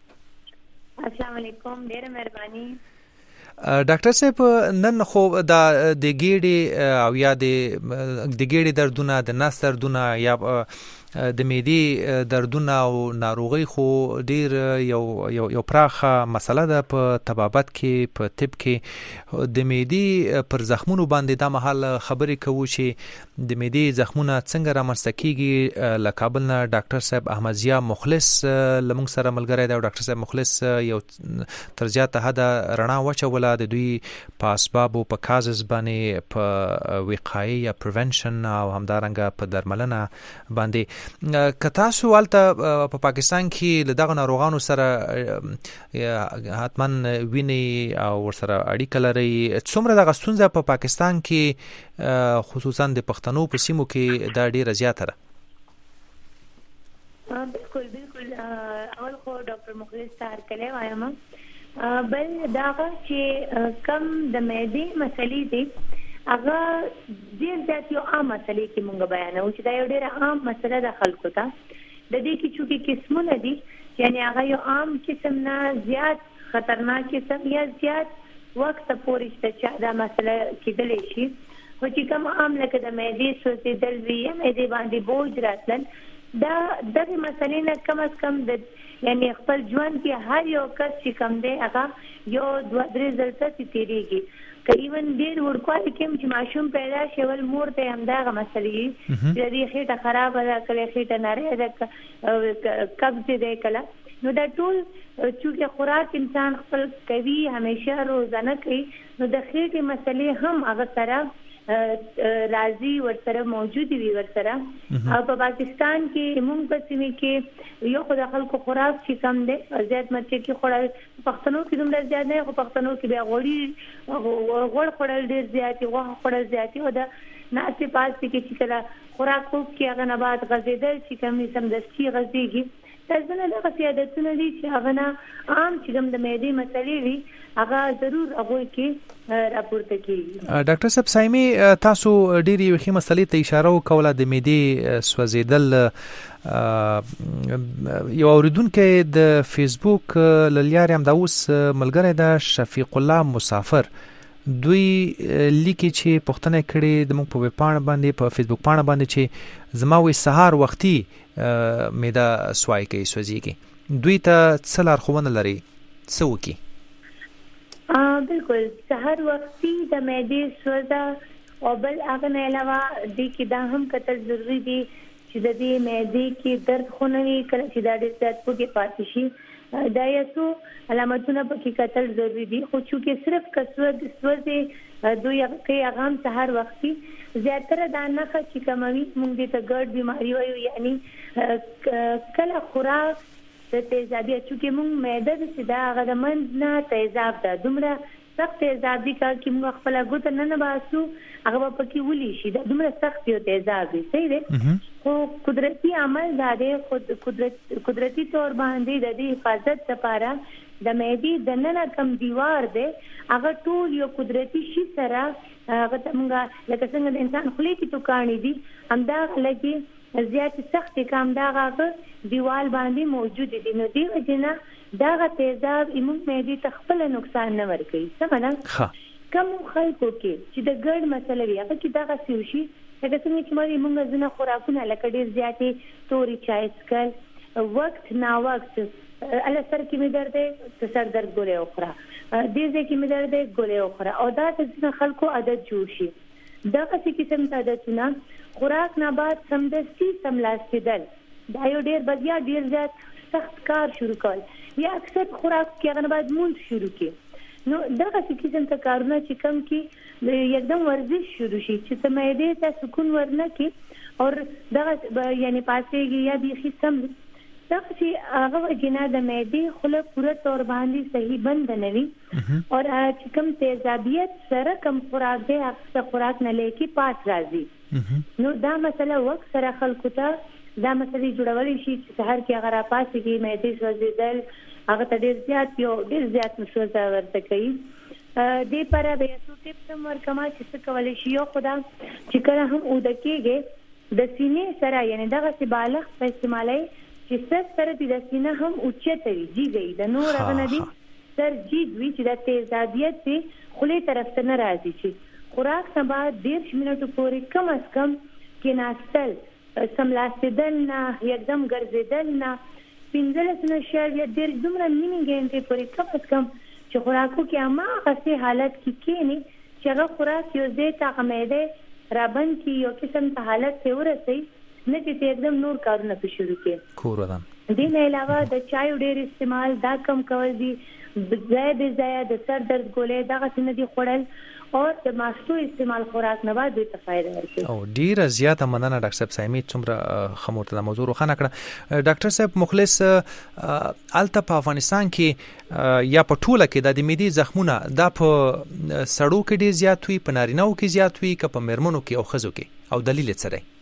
السلام علیکم، ډېره مهرباني. ډاکټر صاحب نن خو د ګیډې او یا د ګیډې دردونه، د نس دردونه یا د معدې دردونه او ناروغي خو ډیر یو پراخه مسله ده په طبابت کې، په طب کې. د معدې پر زخمونو باندې دا مهال خبرې کوو چې د معدې زخمونه څنګه رامنځته کیږي. له کابل نه ډاکټر صاحب احمد ضیا مخلص لمونږ سره ملګری دی. ډاکټر صاحب مخلص یو تر زیاته حد رڼا وچوله د دوی په اسبابو، په کازز باندې، په وقایي یا پریونشن او همدارنګه په درملنه باندې. که تاسو ولته په پاکستان کې له دغه ناروغانو سره حتما ویني او ورسره اړیکه لري، څومره دغه ستونزه په پاکستان کې خصوصا د پښتنو په سیمو کې دا ډیره زیاته ده؟ بالکل اول خو ډاکټر مخلص سار کله وایم بل داغه چې کم د معدې مسلې دي هغه ډیر ځات یو عام مسلې کې مونږ بیانوي چې دا یو ډیر عام مسله ده خلکو ته. د دې کې چې قسمونه دي، یعنی هغه یو عام قسم نه زیات خطرناک قسم یا زیات وخت پورې چې دا مسله کېدلی شي. خو چې کوم عام لکه د معدې سوځېدل وي یا معدې باندې بوج راتلل، دا دغه مسلې نه کم از کم د یعنی خپل ژوند کې هر یو کس چې کم دی هغه یو 2-3 ځله تیریږي. که ایون ډیر ورکوالی کې چې ماشوم پیدا شي ول مور ته همدغه مسلې چې دې خېټه خراب ده، کله خېټه نری ده، قبض ده کله، نو دا ټول چې خوراک انسان خپل کوي همیشه روزانه کوي، نو د خېټې مسلې هم هغه سره راځي ورسره موجود وي ورسره. او په پاکستان کې موږ په سیمه کې یو خدای خلکو خوراک چې کم دی زیات مرچ کې خوړل، پښتنو کې دومره زیات نه، خو پښتنو کې بیا غوړ خوړل ډیر زیات، غوښه خوړل زیات، او دا ناسې پاسې کې چې کله خوراک کې هغه نه بعد غزیدل چې کم سم دستي غزيږي. تاسو دغه سیادتونه دي چې هغه نه عام چې کوم د معدې مسلې وي هغه ضرور هغه کې راپورته کیږي. ډاکټر صاحب سایمي تاسو ډېری وخت مسلې ته اشاره وکوله د معدې سوځیدل. یو اوریدونکو د فیسبوک للیاري هم دا اوس ملګری د شفیق الله مسافر دوی لیکي چې پښتنه کړي د موږ په ویبپاڼه باندې په فیسبوک پاڼه باندې چې زما وې سهار وختي معده سوای کوي سوځيږي. دوی ته څه لارښوونه لري څه وکړي؟ بالکل سهار وختي د معدې سوځا او بل هغه نه علاوه د کې دا هم کتل ضروری دي چې د دې معدې کې درد خونوي کله چې دا ډېر زیات پوګي پاتې شي، دا یو علامتونه پکې کتل ضروری دي. خو چې صرف سوځي دوی کې هغه هم سهار وختي زیاتره دا نه چې کموي موږ دې ته ګرد بیماری وایو، یعنی کله خوراک د تیزابي چې موږ معده د سدا هغه د منځ نه تیزاب ده، دومره سخت تیزاب دي چې موږ خپل ګوت نه باسو هغه پکې ولي شي، دا دومره سخت یو تیزاب دی. صحیح دی، خو قدرتي عمل دا دی، قدرتي تور باندې د دې حفاظت لپاره د معدې د ننه کم دیوار دی هغه ټول یو قدرتي شي سره هغه څنګه لکه څنګه د انسان خولې کې توکانی دي همدا لګي زیات سخت کام دا غاغه دیوال باندې موجود دي. نو دی وجنه دا تیزاب ایمون معدې ته خپل نقصان نه ورکوي. څنګه کوم خلکو کې چې د ګډ مسله وي هغه کې دا سوشي هغه څنګه چې موږ زنه خوراکونه لکه ډیر زیاتې توري چای سکل وخت نا وخت الله سر کې مې درد دی سر درد ګولې اوخره دې ځکه کې مې درد دی ګولې اوخره او دا چې خلکو عادت جوړ شي. دا څه قسم ته عادتونه خوراک نه بعد سمدستي سملاستیدل دا یو ډیر بدیا ډیر زیات سخت کار شروع کول یا اکثر خوراک کې هغه بعد مونږ شروع کی نو دا څه قسم ته کارونه چې کم کی یکدم ورزش شروع شي چې معدې ته سکون ورنه کی او دا یعنی پاسېږي یا د خصم دا چې هغه جنا د معدې خله پوره تور باندې صحیح بند نه وي او چې کم تیزابیت سره کم خوراک دی اکثر خوراک نه لکه پاس راځي. نو دا مسله وخت سره خلکو ته دا مسله جوړولې شي چې سحر کې هغه را پاسېږي معدې سوځیدل هغه ته ډیر زیات مشوره ورته کوي. دې پر به یو ټیپ تم ورکما چې څه کولای شي یو خدا چې کله هم اودکیږي د سینې سره یعنی دغه سی بالغ په استعمالي چې سره د سینې هم اوچته وي جیږي د نور غنه دي سر جید وی چې د تیزابیت په خولې طرف ته ناراضي شي. خوراک نه بعد 10 منټو پورې کم از کم کې ناستل سملاستدل نه یکدم ګرځیدل نه 15.1 دومره مینی ګنټې پورې کم از کم چې خوراکو کې هماغه سي حالت کې کېني چې هغه خوراک یو ځای ته معده رابند کې یو قسم ته حالت ته ورسي نه چې एकदम نور کارونه په شروع کې کورودان دین علاوه د چای ډېر استعمال دا کم کول دي زیات د سر درد ګولې دغه څه دي خورل او د ماستو استعمال خوراک نه بعد د فائدہ ورکړي او ډیره زیاته مننه ډاکټر صاحب سایمي څومره خمورته د موضوع روښانه کړه. ډاکټر صاحب مخلص الته په افغانستان کې یا په ټوله کې د معدې زخمونه د په سړو کې ډیر زیات وي په نارینه‌و کې زیات وي که په مېرمنو کې او ښځو کې او دلیل څه دی؟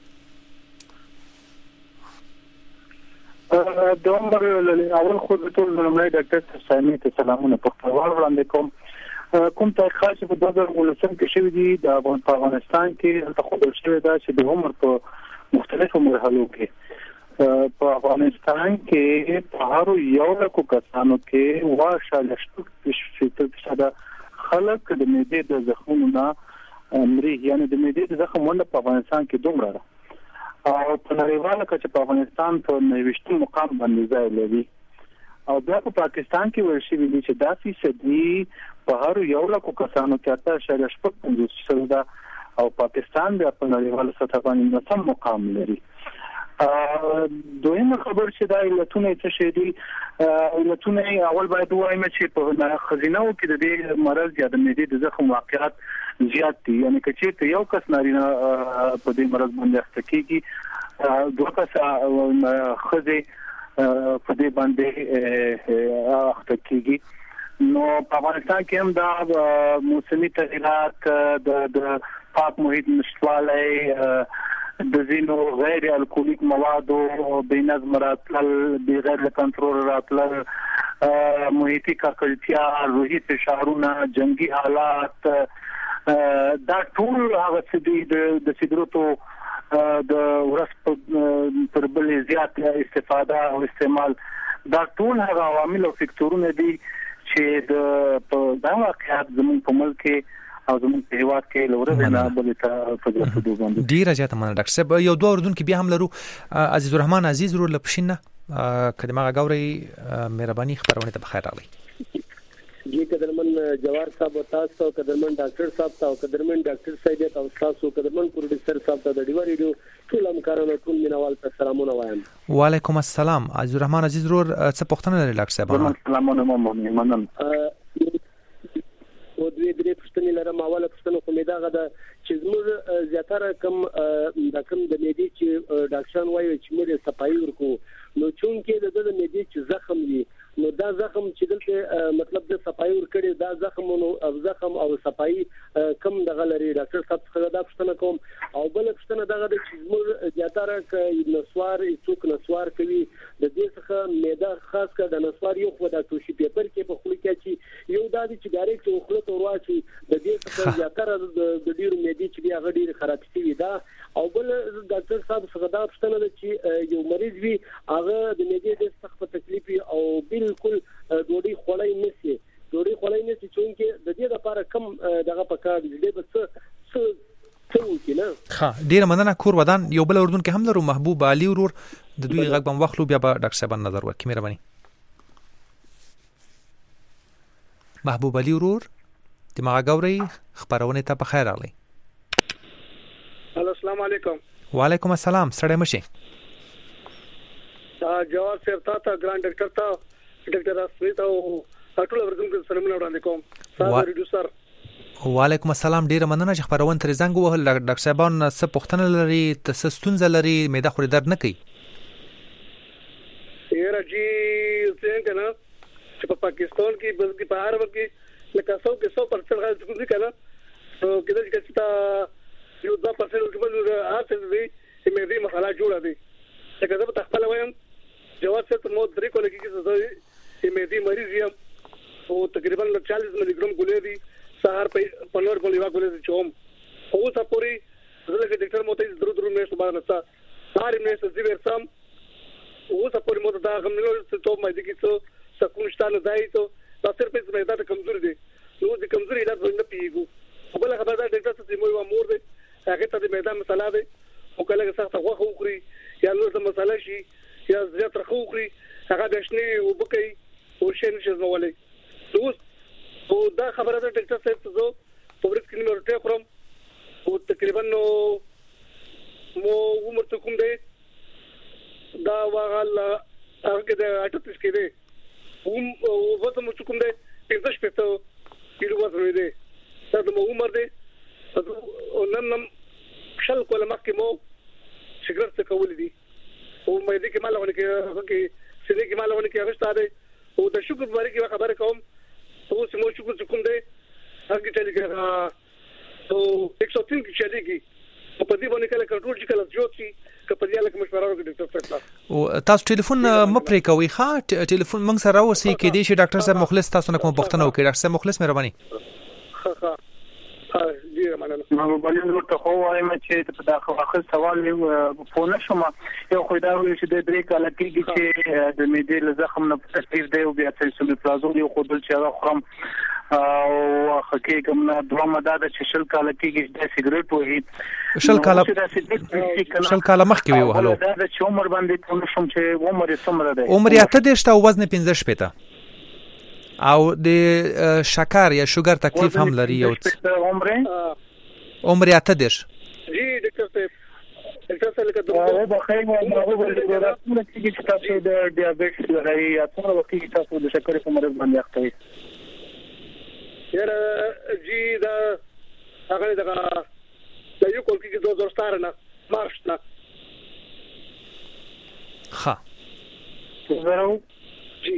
د عمر اول خو د ټول لومړی ډاکټر سایمي ته سلامونه په خپل وړاندې کوم تحقیقات چې په 2019 کې شوي دي د افغانستان کې تخصص شوی دا چې د عمر په مختلفو مرحلو کې په افغانستان کې په هر یو لکو کسانو کې واشه خلک د معدې د زخمونو نه مري یعنی د معدې د زخمونو په افغانستان کې دومره او په نړیواله کچه په افغانستان په 90 مقام باندې ځای لري او بیا په پاکستان کې ورشي ویلي چې دا فیصدي په هر یو لکو کسانو کې 8.5% ده او پاکستان بیا په نړیواله سطح باندې 9 مقام لري. دویمه خبر چې دا علتونه څه شي دي علتونه اول باید وایم چې په خزینو کې د دې مرض یا د معدې د زخم واقعات زیات دي یعنی چې یو کس نارینه په دې مرض باندې اخته کیږي دوه کس خزه په دې باندې اخته کیږي نو په افغانستان کې هم دا موسمي تغیرات د پاک محیط نشټوالی د زینو غیر الکولیک مواد او بینظم راتل بغیر کنټرول راتل محیطي ککړتیا روحي فشارونه جنگي حالات دا ټول هغه چې د سیګریټو د ورس پر بل زیات استفاده او استعمال دا ټول هغه عوامل او فکتورونه دي چې د دا واقعیت زموږ په ملک کې او زموږ په هیواد کې لوري نه بلې ته فجرته دوه ډیره زیاته مننه ډاکټر صاحب. یو دوه اردن کې بیا هم لرو عزیز الرحمن عزیز ورو لپشینه کلمه غاوري مهرباني خبرونه ته بخیر راغلی. جی قدرمن جوار صاحب تاسو قدرمن ډاکټر صاحب تاسو قدرمن ډاکټر سید او تاسو قدرمن پروډوسر صاحب ته د ډیو ریډیو ټول همکارانو ټول مینوال ته سلامونه وایم. وعلیکم السلام عزیز الرحمن عزیز ورو څه پوښتنه لري ډاکټر صاحب؟ سلامونه مننه. او دوی درې پښتنې لرم اوله پښتنه خو مې داغه د چې زموږ زیاتره کم د معدې چې ډاکټران وایي چې موږ صفایي ورکو نو چون کې د معدې چې زخم وي نو دا زخم چې دلته مطلب د صفایي ورکړي دا زخم او صفایي کم دغه لري ډاکټر صاحب څنګه دا پښتنه کوم او بل پښتنه دغه د چې زموږ زیاتره نسوار څوک نسوار کوي د دې څخه معده خاص کر د نسوار یو خو د توشي پیپر کې په خولي کې چې یو د چې ډایرکټ خولي ته ورواچي د دې څخه زیاتره د ډیرو معدې چې بیا غډیر خراب شي دا او بل ډاکټر صاحب څنګه دا پښتنه چې یو مریض وي هغه د معدې د سخت تکلیف او بالکل ډوډۍ خولای نشي چې د دې لپاره کم دغه پکار دی څه ها ډیر مننه. کور ودان یو بل اردن کې هم لرو محبوب علي ورور د دوی غږ بم واخلو بیا به ډاکټر صاحب نظر وکړي. مهرباني محبوب علي ورور د ماغاوري خبرونه ته بخیر راغلی. السلام علیکم. وعلیکم السلام. سړی مشي جواب صاحب ته ګران ډاکټر ته ډاکټر اسوي ته ټول ورته سلامونه وړاندې کوم. صاحب ریډیوسر وعلیکم السلام. ډیر مننه چې خبرونه تر زنګ وهل ډاکټر صاحبان څه پوښتنه لري څه ستونزه لري معده خوري درد نه کوي. یاره جی څنګه نه چې په پاکستان کې بلکې په هر وخت کې لکه 100% غږ څنګه کړه نو کله چې تا یو 2% ټول هڅه دي چې مې دې مسله جوړه دي څنګه زه په خپل وایم جواب څه مو درې کول کې چې مې دې مریض یم او تقریبا 40 ملي ګرام ګولې دي سهار په 15 ګولې واګولې چوم او څه پوری زه کې ډاکټر مو ته درو نه سبا نه سهار نه څه ورسم او څه پوری مو ته غم نه څه مې دې کې څه کوم شتانه ځای ته تاسو په دې مېدا ته کمزوري دي نو دې کمزوري علاج نه پیګو خپل خبره ډاکټر څه مو مور دې هغه ته د مېدا مسله ده او کله چې تاسو غوښو ډاکټر صاحب ته زه په ورځ کې نیمه روټۍ خورم او تقریبا نو مو عمر ته کوم دی دا واغله هغه کې د 38 کې دی او وزن مو کوم دی 15 کیلو وزن دی دا د عمر دی او نن شل کوله مخکې مو سیګریټ څکول دي او مې دې کې مالونه کې سړي کې مالونه کې هغه ستاره او د شکر باره کې خبره کوم او سمو شکر کوم دی هغه ته لګا او 103 کې چلیږي په دې باندې کله کنټرول چې کله جوړ شي کپدیا لکه مشوره وکړي ډاکټر صاحب او تاسو ټلیفون مپرې کوي ښه ټلیفون موږ سره اوسې کې دي چې ډاکټر صاحب مخلص تاسو نه کوم پوښتنه وکړي ډاکټر صاحب مخلص مهرباني ها جی مننه نو بلین ورته خو وایم چې په داخله اخر سوال فون شوم یو خو دا ویل چې د بریک الکیږي چې د میډې له زخم نه تکلیف دی او بیا چې پلازو یو خو دل چې خرم او حقیقت نه دوه مدد چې شل کاله کېږي د سیګریټ وهي شل کاله مخکې وی وهلو دا چې عمر باندې کوم شوم چې عمر یې څومره دی عمر یې 38 او وزن 15 پته او د شکر یا شوګر تکلیف هم لري یو عمر یې 38 جی ډاکټر صاحب ډاکټر صاحب لکه دا خیر مو هغه د راتلونکي کې تاسو د ډیابیټس لري یا څومره وخت کې تاسو د شکر په مرض باندې اخته وي جی دا هغه دا یو کول کې 2017 نه مارچ نه ها زرو جی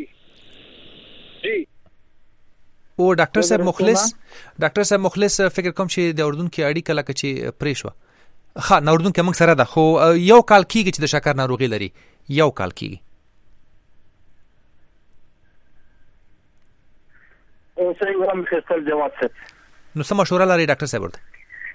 او ډاکټر صاحب مخلص فکر کوم چې د اردن کې اړیکه لکه چې پرې شو ها نو اردن کې موږ سره ده خو یو کال کېږي چې د شکر ناروغي لري یو کال کېږي او صحیح ورم خپل جواب څه نو سم مشوره لري ډاکټر صاحب ورته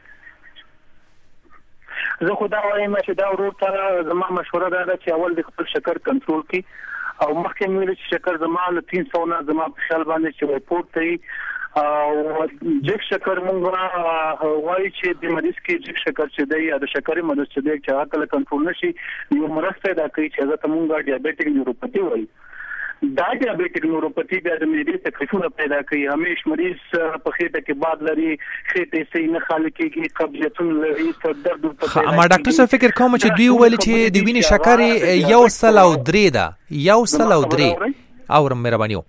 زه خو دا وایم چې دا ورور ته زما مشوره ده چې اول د خپل شکر کنټرول کړي او مخکې مې چې شکر زما له 300 نه زما په خیال باندې چې ریپورت دی او جګ شکر مونږه وایي چې د مریض کې جګ شکر چې دی یا د شکرې مرض چې دی چې هغه کله کنټرول نشي یو مرض پیدا کوي چې هغه ته مونږه ډیابیټک نیوروپاثي وایي دا ډیابیټک نیوروپاثي د معدې تکلیفونه پیدا کوي همیش مریض په خېټه کې باد لري خېټه سي نه خالي کېږي قبضیتون لري تر درد په اما ډاکټر صاحب فکر کوم چې دوی ویل چې د وینې شکر 103 ده 103 اورم مهرباني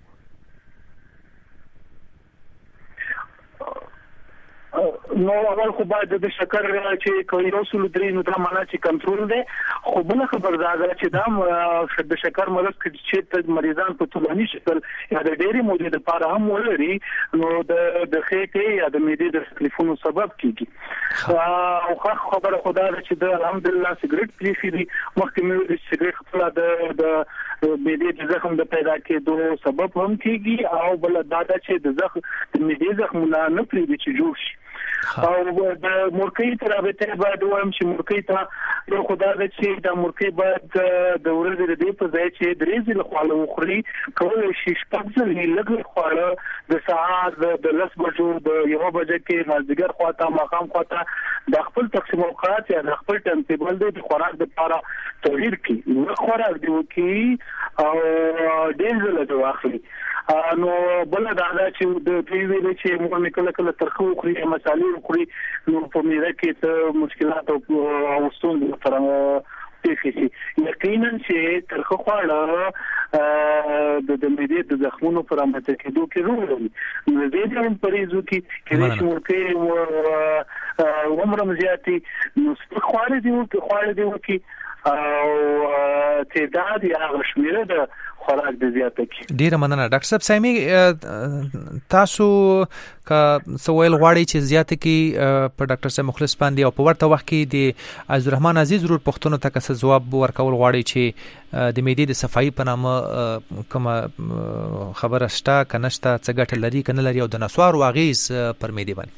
نو اول خو باید د شکر چې کوي رسول درې نو دا معنا چې کنټرول دی خو بل خبر دا چې دا د شکر مرض کې چې مریضان په ټولني شکل یا د ډېری موجوده لپاره هم ولري نو د خېټې یا د معدې د تکلیفونو سبب کیږي او خبره خدا چې د الحمدلله سیګریټ پریفي دي مخکې مې د سیګریټ خپل د معدې د زخم د پیدا کېدو سبب هم کیږي او بل دا چې د زخم د معدې زخمونه نه پریږي چې جوړ شي او د مورکۍ ترابطه باید وایم چې مورکۍ ته یو خدای چې د مورکۍ باید د ورځې د په ځای چې درې ځله خواله وخوري کولای شي شپږ ځله لږ خواله د سهار د 10 بجو د 1 بجې کې مازدیګر خواته ماښام خواته د خپل تقسیم اوقات یا د خپل ټایم ټیبل د خوراک لپاره تغییر کړي نو خوراک دی وکي او ډېر ځله د واخلي نو بل دا چې د دوی ویل چې موږ کله کله ترخه وخوري مسالې وخوري نو په میده کې څه مشکلات او ستونزې سره پیښیږي یقینا چې ترخه خواړه د معدې د زخمونو پر رامنځته کېدو کې رول لري نو دې د پریزو کې چې ورکه عمر زیاتی نو خواړه دی وکي او تعداد یا غشمیره د خوراک د زیاته کی ډیره مننه ډاکټر صاحب سامي تاسو کا سوال غواړي چې زیاته کی په ډاکټر صاحب مخلص باندې او په ورته وخت کې د عبدالرحمن عزیز ضرور پښتنو ته کس جواب ورکول غواړي چې د معدې د صفائی په نامه کوم خبره شته کنهشته څه ګټه لري کنه لري او د نسوار واغیز پر معدې باندې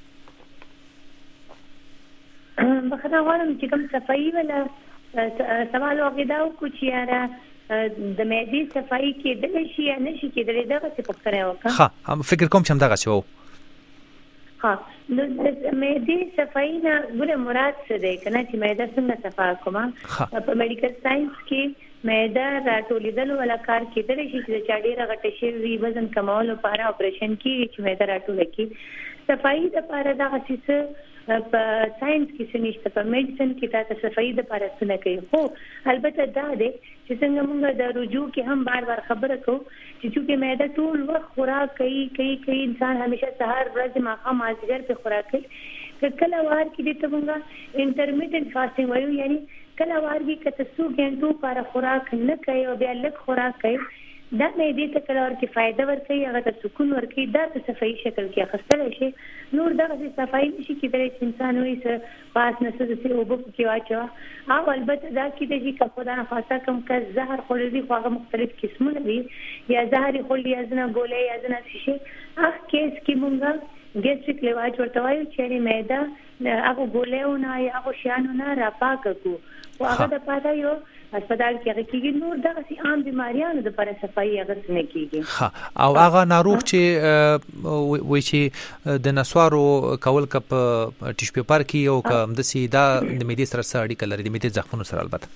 بخدا غواړم چې کوم صفائی ولا سوال وغیداو کو چې یاره د معدې صفائی کې د شي یا نشي کې د دغه څه پکړه وکړه ها هم فکر کوم چې هم دغه څه وو ها نو د معدې صفائی نه ګوره مراد څه دی کنه چې معده څنګه صفا کومه په میډیکل ساينس کې معده راټولیدل ولا کار کېدل شي چې چا ډیره غټه شي وزن کمولو لپاره اپریشن کې چې معده راټول کی صفائی د لپاره دا څه په ساينس کې څه نشته، په میډیسن کې دا صفائی د لپاره څه نه کوي. خو البته دا دی چې څنګه موږ د رجوع کې هم بار بار خبره کوو چې چې معده ټول وخت خوراک کوي انسان همیشه سهار ورځ ماښام مازدیګر په خوراک کوي. کله وار کې د موږ انټرمیټنټ فاسټینګ وایو، یعنی کله وار کې کته څو غنټو لپاره خوراک نه کوي او بیا لږ خوراک کوي، دا معدې ته کله ورکې فائدہ ورکوي، هغه ته سکون ورکوي، دا په صفائی شکل کې اخیستلی شي. نور دغه صفائی نشي کېدلی چې انسان وایي څه پاس نه څه داسې اوبه پکې واچوه. او البته دا کېدای شي که خدا نخواسته کوم کس زهر خوړلی دي، خو هغه مختلف قسمونه دي، یا زهر یې خوړلي یا ځینه ګولۍ یا ځینه څه شي، هغه کیس کې مونږ ګیسټریک لیواج ورته وایو چې معده هغه ګولیونه یا هغه شیانو نه راپاکه کړو، خو هغه دپاره یو هسپتال کې هغه کېږي. نور دغسې عام بیماریانو دپاره صفائی هغسې نه کېږي. او هغه ناروغ چې وایي چې د نسوارو کول که په ټیشو پیپر کې او که همداسې دا د معدې سره څه اړیکه لري، د معدې زخمونو سره؟ البته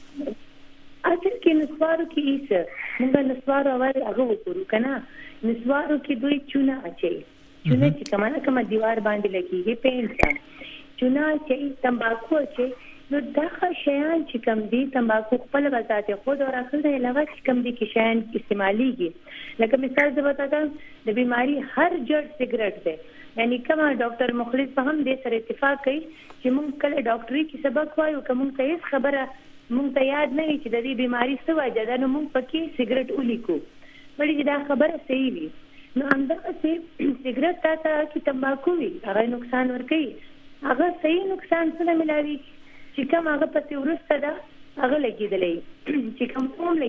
اصل کې نسوارو کې هیڅ موږ نسوارو اول هغه وکړو که نه، نسوارو کې دوی چونه اچوي، چونه چې کومه دیوار باندې لګېږي پینټ چونه اچوي، تمباکو اچوي. نو دغه شیان چې کوم دي تمباکو خپل غذات خود او راخل د علاوه چې کوم دي کې شیان استعماليږي، لکه مثال زه بتایم د بیماری هر جړ سیګریټ دی، یعنی کومه ډاکټر مخلص په هم دې سره اتفاق کوي چې مونږ کله ډاکټري کې سبق وایو کوم ته هیڅ خبره مونږ ته یاد نه وي چې د دې بیماری څه وجه ده، نو مونږ پکې سیګریټ ولیکو ولی دا خبره صحیح وي. نو همدغه سیګریټ ته کې تمباکو وي هغه نقصان ورکوي، هغه صحیح نقصان څه ملاوي چې کوم هغه پسې ورسته ده هغه لګېدلی چې کوم فوم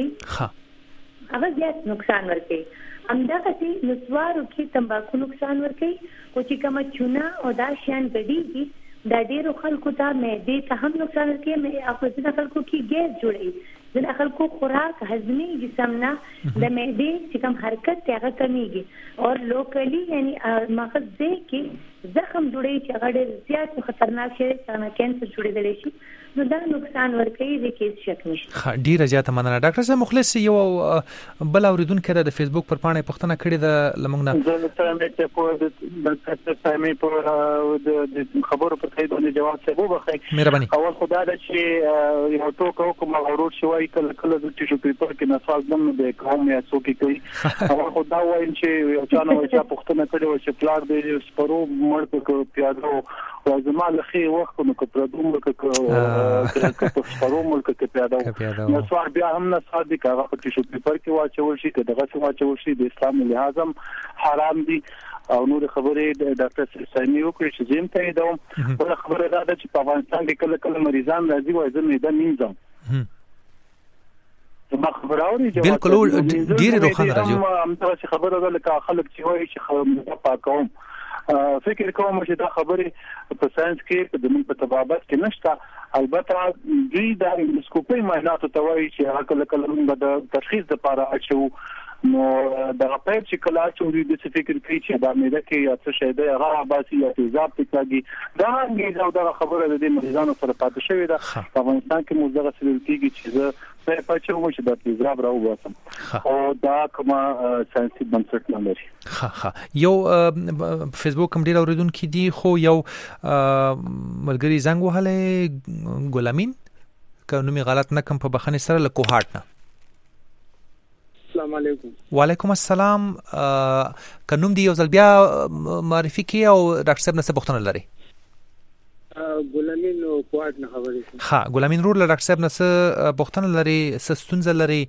لګېدلی هغه زیات نقصان ورکوي. همدغسې نسوارو کې تمباکو نقصان ورکوي، خو چې کومه چونه او دا شیان ګډېږي دا ډېرو خلکو ته معدې ته هم نقصان ورکوي، او ځینې خلکو کې ګیس جوړوي، ځینې خلکو خوراک هضمېږي سم نه، د معدې چې کوم حرکت دی هغه کمیږي، او لوکلي یعنی مغز ځای کې زخم جوړوي چې هغه ډېر زیات خطرناک شي، څنګه کینسر جوړېدلی شي. نو دا نقصان ورکوي، د کې هیڅ شک نشته. ډیره زیاته مننه ډاکټر صاحب. مخلص یو بل اوریدونکی د فیسبوک پر پاڼه پوښتنه کړې ده لمونږ نه، د خبرو په ځای باندې جواب څه وبخښئ. مهرباني. اول خدای دا چې یو ټوک کوم غوړ شوی کله کله د ټیشو پیپر کې نسوال دم د کوم یا څوک کوي، اول خدای وایم چې یو چانه وایي پوښتنه کړې و چې پلار دې سپرو مړ کو پیادو او زما لخي وخت نو کتر دوم که سپرو ملک کې پیادو نو سوال بیا هم نه صادق هغه په ټیشو پیپر کې واچول شي که دغه څه واچول شي د اسلام لحاظ هم حرام دي. او نور خبرې د ډاکټر سامي وکړي چې زم ته دوم بل خبره دا ده چې په افغانستان کې کله کله مریضان راځي وایي زه مې د نینځم ما خبره اوري بالکل ډیر روښانه راځي هم تاسو خبره ده لکه خلک چې وایي چې خبره پاکوم فکر کوم چې دا خبره په ساينس کې د من په تبابت کې نشته. البته دوی د انډوسکوپي معاینات ته وایي چې هغه کله کله موږ د تشخیص لپاره اچو، نو دا په چې کله چې دوی د فکر کوي چې دا معده کې یا څه شی دی هغه باسي یا تیزاب پکې دا هغه دا خبره د مریضانو سره پاتې شوې ده. په افغانستان کې موږ دغه څه کېږي چې زه په پاتې وم چې د تیزاب راو باسم او دا کومه ساينسي بنسټ نه لري. یو فیسبوک هم ډیر اوریدونکو دي، خو یو ملګری زنګ وهله ګلامین که نومي غلط نه کوم په بخښنې سره له کوهاټ نه. السلام علیکم. وعلیکم السلام. کنوم دی یو ځل بیا معرفي کی او ډاکټر صاحب نه څه پوښتنه لري؟ ګلامین او کوهاټ نه خبرې. ها ګلامین رور له ډاکټر صاحب نه څه پوښتنه لري، څه ستونزه لري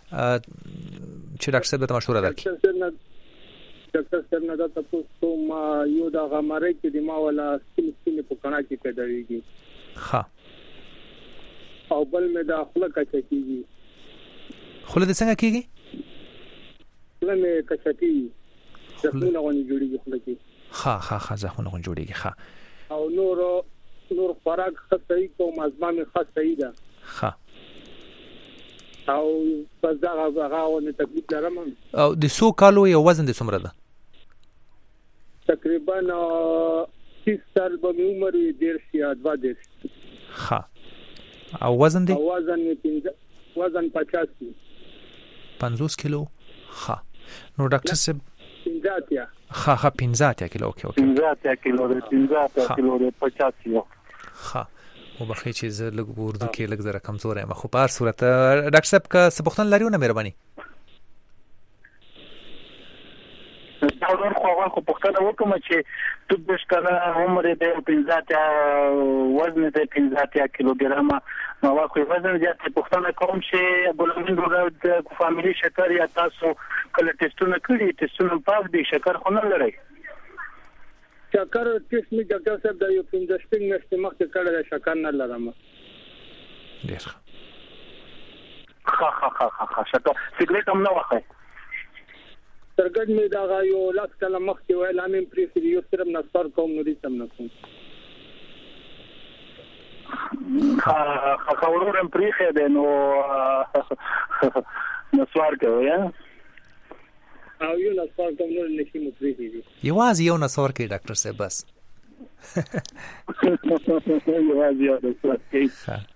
چې ډاکټر صاحب ته مشوره درکړي؟ ډاکټر صاحب نه دا تاسو ما یو دا غمره کې د ما ولا سپین په کڼا کې پیدا کیږي. ها او بل مې دا خپل کچا کیږي. خپل د څنګه کیږي؟ خپل مې کچا کیږي، زخمونه غونډې جوړیږي خپل کې. ها زخمونه غونډې جوړیږي. ها او نور خوراک خاصه کوم ازما مې خاصه ده. ها او پس دا هغه تکلیف لرم. او د سو کالو یو وزن د څومره ده؟ تقریبا 30 سال به عمر ډیر شي 22. ها او وزن دی؟ وزن 50 کیلو. ها نو ډاکټر صاحب ها 15 کیلو اوکې 15 کیلو 50 یو ها او بخې چې زه لږ اردو کې لږ زره کمزور یم خو په هر صورت ډاکټر صاحب کا سبختن لريونه مهرباني دا ورو خو پختنه وکم چې تو د ښکلا عمر دې 15 وزن دې 15 کیلوګرام نو واخو وزن زیات پختنه کوم چې ګولمن د فاميلي شکر یا تاسو کله ټیسټونه کړی ټیسټونه پاک دي شکر خو نه لري شکر ټیسټ می ډاکټر صاحب د یو 15 میاشتې مخکې کړل شکر نه لرم ډیر ښه شکر سیګریټ هم نه واخی ترګد می دا یو لاس کله مخکې ویل امین پری یو صرف نصر کوم نو دې سم نه کوم خاورم پریخه ده نو نسوار کوي او یو نسوار کوم نو نشي مو پریخي یوازې یو نسوار کوي ډاکټر صاحب بس یوازې یو نسوار کوي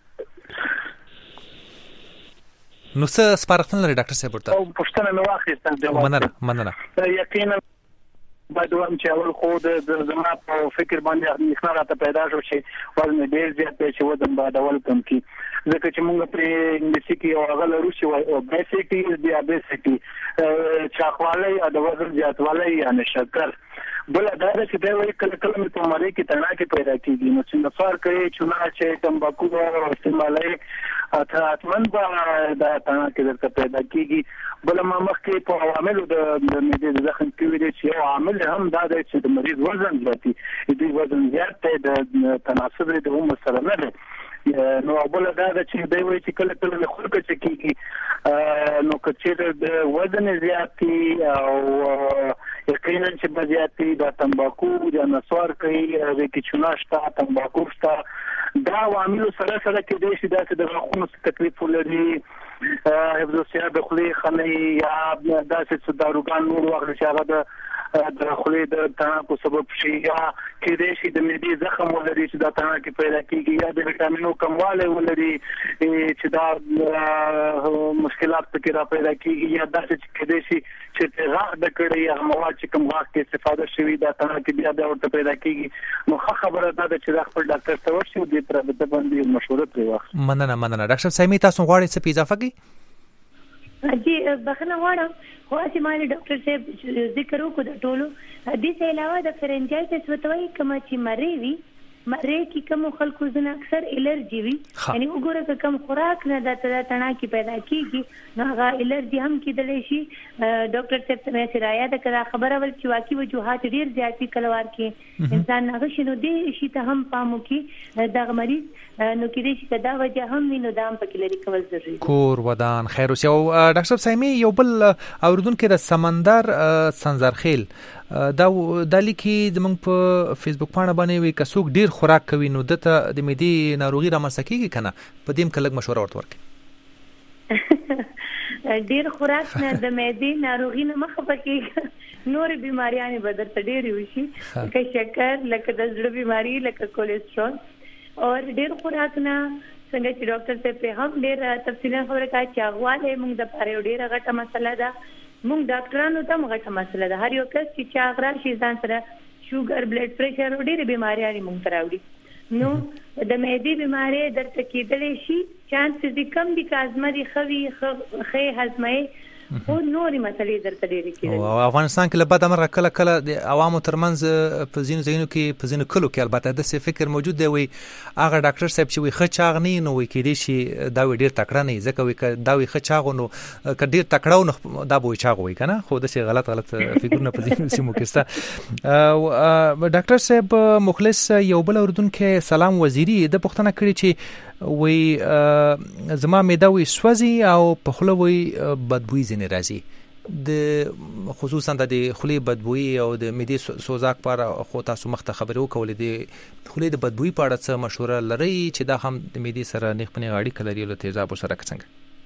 نو څه سپارښتنه لري ډاکټر صاحب ورته او پښتنه مې واخیستم مننه یقینا بدوام چې اول خو د زما په فکر باندې اخنا راته پیدا شو چې وزن ډیر زیات دی چې وزن باید اول کم کی ځکه چې موږ پر انګلیسي کې او غل روسي او بیسیکلی دیابیټي چاقوالي او د وزن زیاتوالی یعنی شکر بل دا چې دا وایي کله کله مې په مری کې تڼاکې پیدا کیږي نو چې نفر کوي چې نه چې تمباکو استعمالي اتمن با دا تڼاکې درته پیدا کیږي بل ما مخکې په عواملو د معدې د زخم کې ویل چې یو عامل هم دا دی چې د مریض وزن زیاتي دی وزن زیات دی د تناسب د عمر سره نه دی نو بل دا چې دی وایي چې کله کله خلک چې کیږي نو کچې د وزن زیاتی او یقینا چې بزیاتی د تمباکو د نسوار کوي د کیچوناشتا تمباکو شتا دا عوامل سره کې د شي د غوښنو تکلیف لري حفظ الصحه د خلی خنۍ یا داسې داروګان نور وخت چې هغه د خلی د تناقض سبب شي یا کې د شي د معدې زخم ولري چې د تناقض پیدا کیږي یا د وټامینو کموالی ولري چې دا مشکلات پکې را پیدا کیږي یا داسې کې د شي چې غاښ د کړي یا مواد چې کوم غاښ کې استفاده شوی دا تناقض بیا ورته پیدا کیږي نو خبره دا ده چې د خپل ډاکټر ته ورشي د پرابطه باندې مشوره پرې واخلي مننه ډاکټر صاحب تاسو غواړئ څه اضافه کړئ جی بخنه غواړم خو چې ما ډاکټر صاحب ذکر وکړ د ټولو د دې علاوه د فرنجایټس وتوي کوم چې مری کې کوم خلکو زنه اکثر الرجی وي یعنی وګوره کوم خوراک نه د تنا کې پیدا کیږي نو هغه الرجی هم کېدلی شي ډاکټر صاحب ته مې رایه ده کړه خبره ول چې واقعي وجوهات ډیر زیاتی کلوار کې انسان نه شنو دي شي ته هم پامو کې د مریض نو کې دې چې دا وجه هم وینو دام پکې لري کول ضروري کور ودان خیر اوس یو ډاکټر صاحب سایمي یو بل اوردونکو د سمندر سنزرخیل دا لیکي زموږ په فیسبوک باندې باندې وي کڅوک ډیر خوراک کوي نو دته د معدې ناروغي رامنځته کیږي کنه په دې کله مشوره ورته ورکړي ډیر خوراک نه د معدې ناروغي نه مخ پکې نور بیماریاں بدر ډیر وشي لکه شکر لکه د زړه بیماری لکه کولیسټرول او ډیر خوراک نه څنګه چې ډاکټر صاحب په هم ډیر تفصیلا خبره کوي چې هغه موږ د پاره ډیره غټه مسله ده موږ ډاکټرانو ته غټه مسله ده هر یو کس چې چاغرا شي ځان سره شوګر بلډ پریشر ډیره بیماریاں موږ تراوړي نو د معدې بیماری درته کېدلی شي چانسز کم دي چې ازمه دي خې هضمه او نورې مسلې درته ډېرې کېږي او افغانستان کې له بد امر کله کله د عوامو ترمنځ په ځینو ځایونو کې په ځینو کلو کې البته د څه فکر موجود دی وي هغه ډاکټر صاحب چې وي خ چاغني نو وي کې دي شي دا وي ډېر تکړه نه ځکه وي دا وي خ چاغو نو ک ډېر تکړه نو دا به چاغ وي کنه خو د څه غلط فکرونه په ځینو سیمو کې ستا ډاکټر صاحب مخلص یو بل اردوونکو سلام وزیری د پښتنه کړی چې وی زما معده وی سوځي او په خوله وی بدبوئی زنه راځي د خصوصا د خولې بدبوئی او د معدې سوزاک پر خو تاسو مخته خبرو کولې د خولې د بدبوئی په اړه څه مشوره لري چې دا هم د معدې سره نېخ پنې غاړي کلري له تیزاب سره څنګه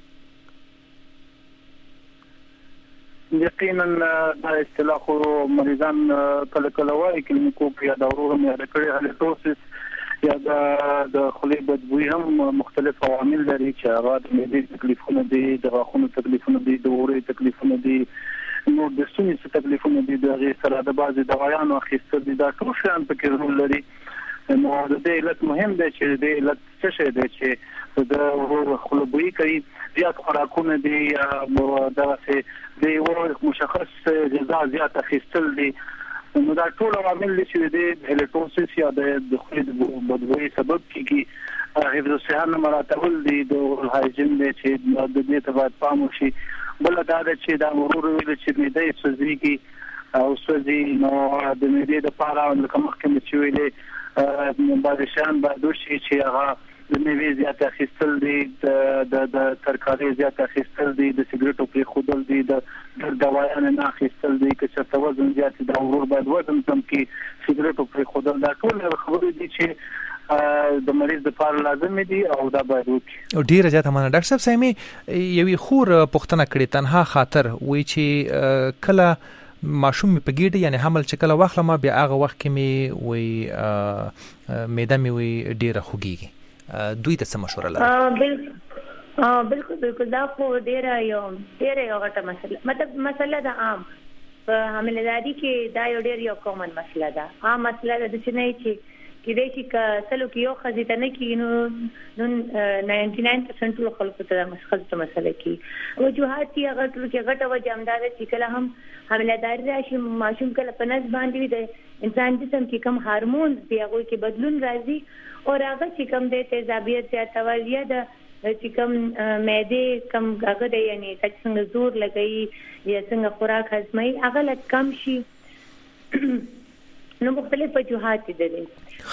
یقینا دا اصطلاح مریضان کله کله وایي کلینیکو کې دا ورو مې د کړي هلیټوسس یا د خولې بدبوئی هم مختلف عوامل لري چې هغه د معدې تکلیفونه دي د غاښونو تکلیفونه دي د اورې تکلیفونه دي نو د ستوني څخه تکلیفونه دي د غیر سره د بعضي دوايانو اخیستل دي دا ټول شیان پکې رول لري. نو د دې علت مهم دی چې د علت څه شی دی چې د خلبوي کوي زیات خوراکونه دي یا دا څه دی مشخص غذا زیات اخیستل دي. نو دا ټول عوامل چې د هلیټوسس یا د خولې بدبوي سبب کیږي. حفظ الصحه مراتب دي د هایجین دي چې د دې ته باید پام وشي. بل دا چې دا ورور ویل چې معده سوځيږي او سوځي نو د معده د پاره لکه مخکې چې ویلې بعض شیان باید وشي چې هغه د میوې زیات اخیستل دي د ترکاري زیات اخیستل دي د سیګریټو پرې خودل دي د دوايانو نه اخیستل دي که څه وزن زیات د ورور باید وزن کم کی سیګریټو پرې خودل دا ټول خبرې دي چې د مریض لپاره لازم دي او دا باید وکړي. ډیره زیاته مننه ډاکټر صاحب. سامي یوې خور پوښتنه کړې تنها خاطر وی چې کله ماشوم په ګیډه یعنی حمل چې کله واخلم بیا هغه وخت کې می وی معده می وی ډیره خوږیږي دوی ته څه مشوره لري؟ بالکل دا خو ډیره یو غټه مسله مطلب مسله ده عام په حملداري کې دا یو ډیر یو کامن مسله ده. عام مسله ده چې نه چې کله چې کله کې یو خزیته نه کینو 99% ټول خلکو ته مسخلته مسله کې وجوهات یې هغه ټول کې غټه وجه امداد چې کله هم حملداري راشي ماشوم کله په نس باندې د انسان جسم کې کم هورمون دی هغه کې بدلون راځي او هغه چې کم د تیزابیت زیاتول یا د چې کم معده کم هغه دی یعنی څنګه زور لګي یا څنګه خوراک هضمي هغه لږ کم شي. نو مختلف وجوهات دي.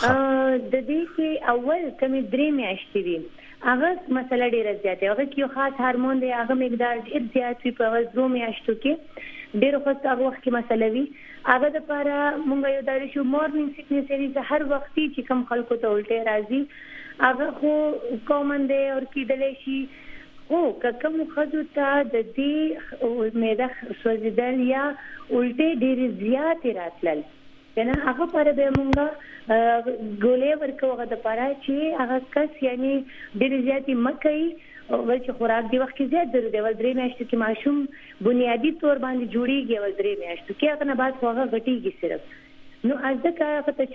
د دې کې اول کمی 3 میاشتې دي هغه مسله ډیره زیاته هغه کې خاص هورمون دی هغه مقدار ډیر زیات وي په 2 میاشتو کې ډیر وخت هغه وخت کې مسله وي هغه د لپاره مونږ یو داري شو مورنینګ سیکنس یې هر وخت چې کم خلکو ته الټه راځي هغه خو کامن دی او کېدلی شي خو کوم خزو ته د دې معده سوځیدل یا الټه ډیر زیات راتلل کنه هغه پر به مونږه ګولې ورکوغه د پاره چې هغه کس یعنی ډیر زیاتی مکئی او چې خوراک دی وخت کې زیات ضروري دی ول 3 میاشتې کې ماشوم بنیادی تور باندې جوړیږي ول 3 میاشتې کې هغه نه بعد هغه غټیږي صرف. نو ازدکه ته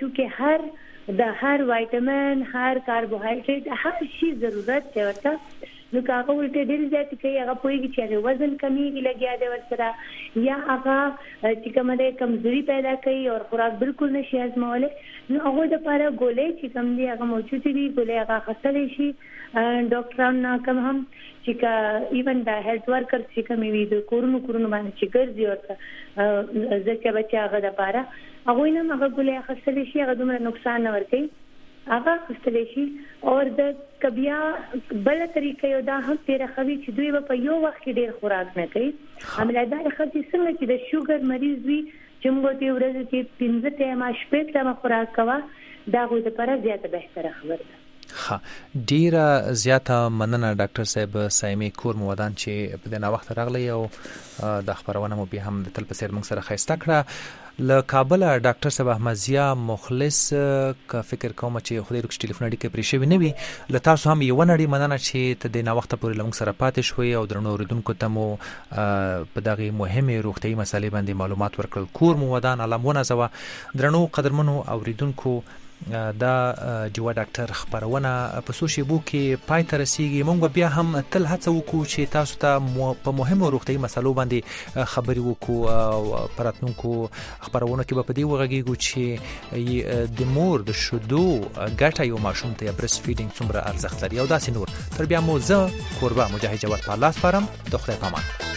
چې هر وایټامین هر کاربوهایډریټ هر شي ضرورت دی ورته نو هغه ولته ډیر زیات کوي هغه پويږي چې وزن کمیږي لګیا دی ورسره یا هغه چې کومه ده کمزوري پیدا کوي او خوراک بالکل نشي هضمولی نو هغه د لپاره ګولې چې کوم دي هغه موجود دي ګولې هغه خاصه شي ډاکټرانو کوم هم چې کا ایون دا هیلث ورکر چې کوم وي د کورونو باندې چې ګرځي ورته ځکه بچا هغه د لپاره هغه نه هغه ګولې خاصه شي هغه دومره نقصان نه ورکوي هغه خستل شي او د کبیا بل طریقې یو دا هم تیر خوي چې دوی په یو وخت کې ډیر خوراک نه کوي عملدار خدي څنګه چې د شوګر مریض وي چې موږ ته ورځ کې 15 ټیمه شپږ ټیمه خوراک کوا دا غو د لپاره زیاته بهتره خبره ده. ډیره زیاته مننه ډاکټر صاحب سایمي کور مودان چې په دغه وخت راغلی او د خبرونه مو به هم د تل په سر موږ سره خسته کړه. له کابل ډاکټر صاحب احمد ضیا مخلص کا فکر کوم چې خو د ټلیفون اړیکه پرې شوی نه وي له تاسو هم یو نړۍ مننه چې ته د نا وخت پورې لمغ سره پاتې شوي او درنو اوریدونکو ته مو په دغه مهمه روغتيایي مسالې باندې معلومات ورکړل. کور مودان علمونه زوا درنو قدرمنو اوریدونکو دا دیوا ډاکټر خبرونه په سوشيبو کې پای ته رسیدي موږ بیا هم تل هڅه وکړو چې تاسو ته په مهمو روغتيایي مسلو باندې خبري وکړو پراتونکو خبرونه کې په دې وغږیږو چې د مور د شودو ګټه یو ماشوم ته برست فیډینګ څومره ارزښت لري او داسې نور تر بیا مو زه قربا مجاهد جواد په لاس پرم د خدای پامان.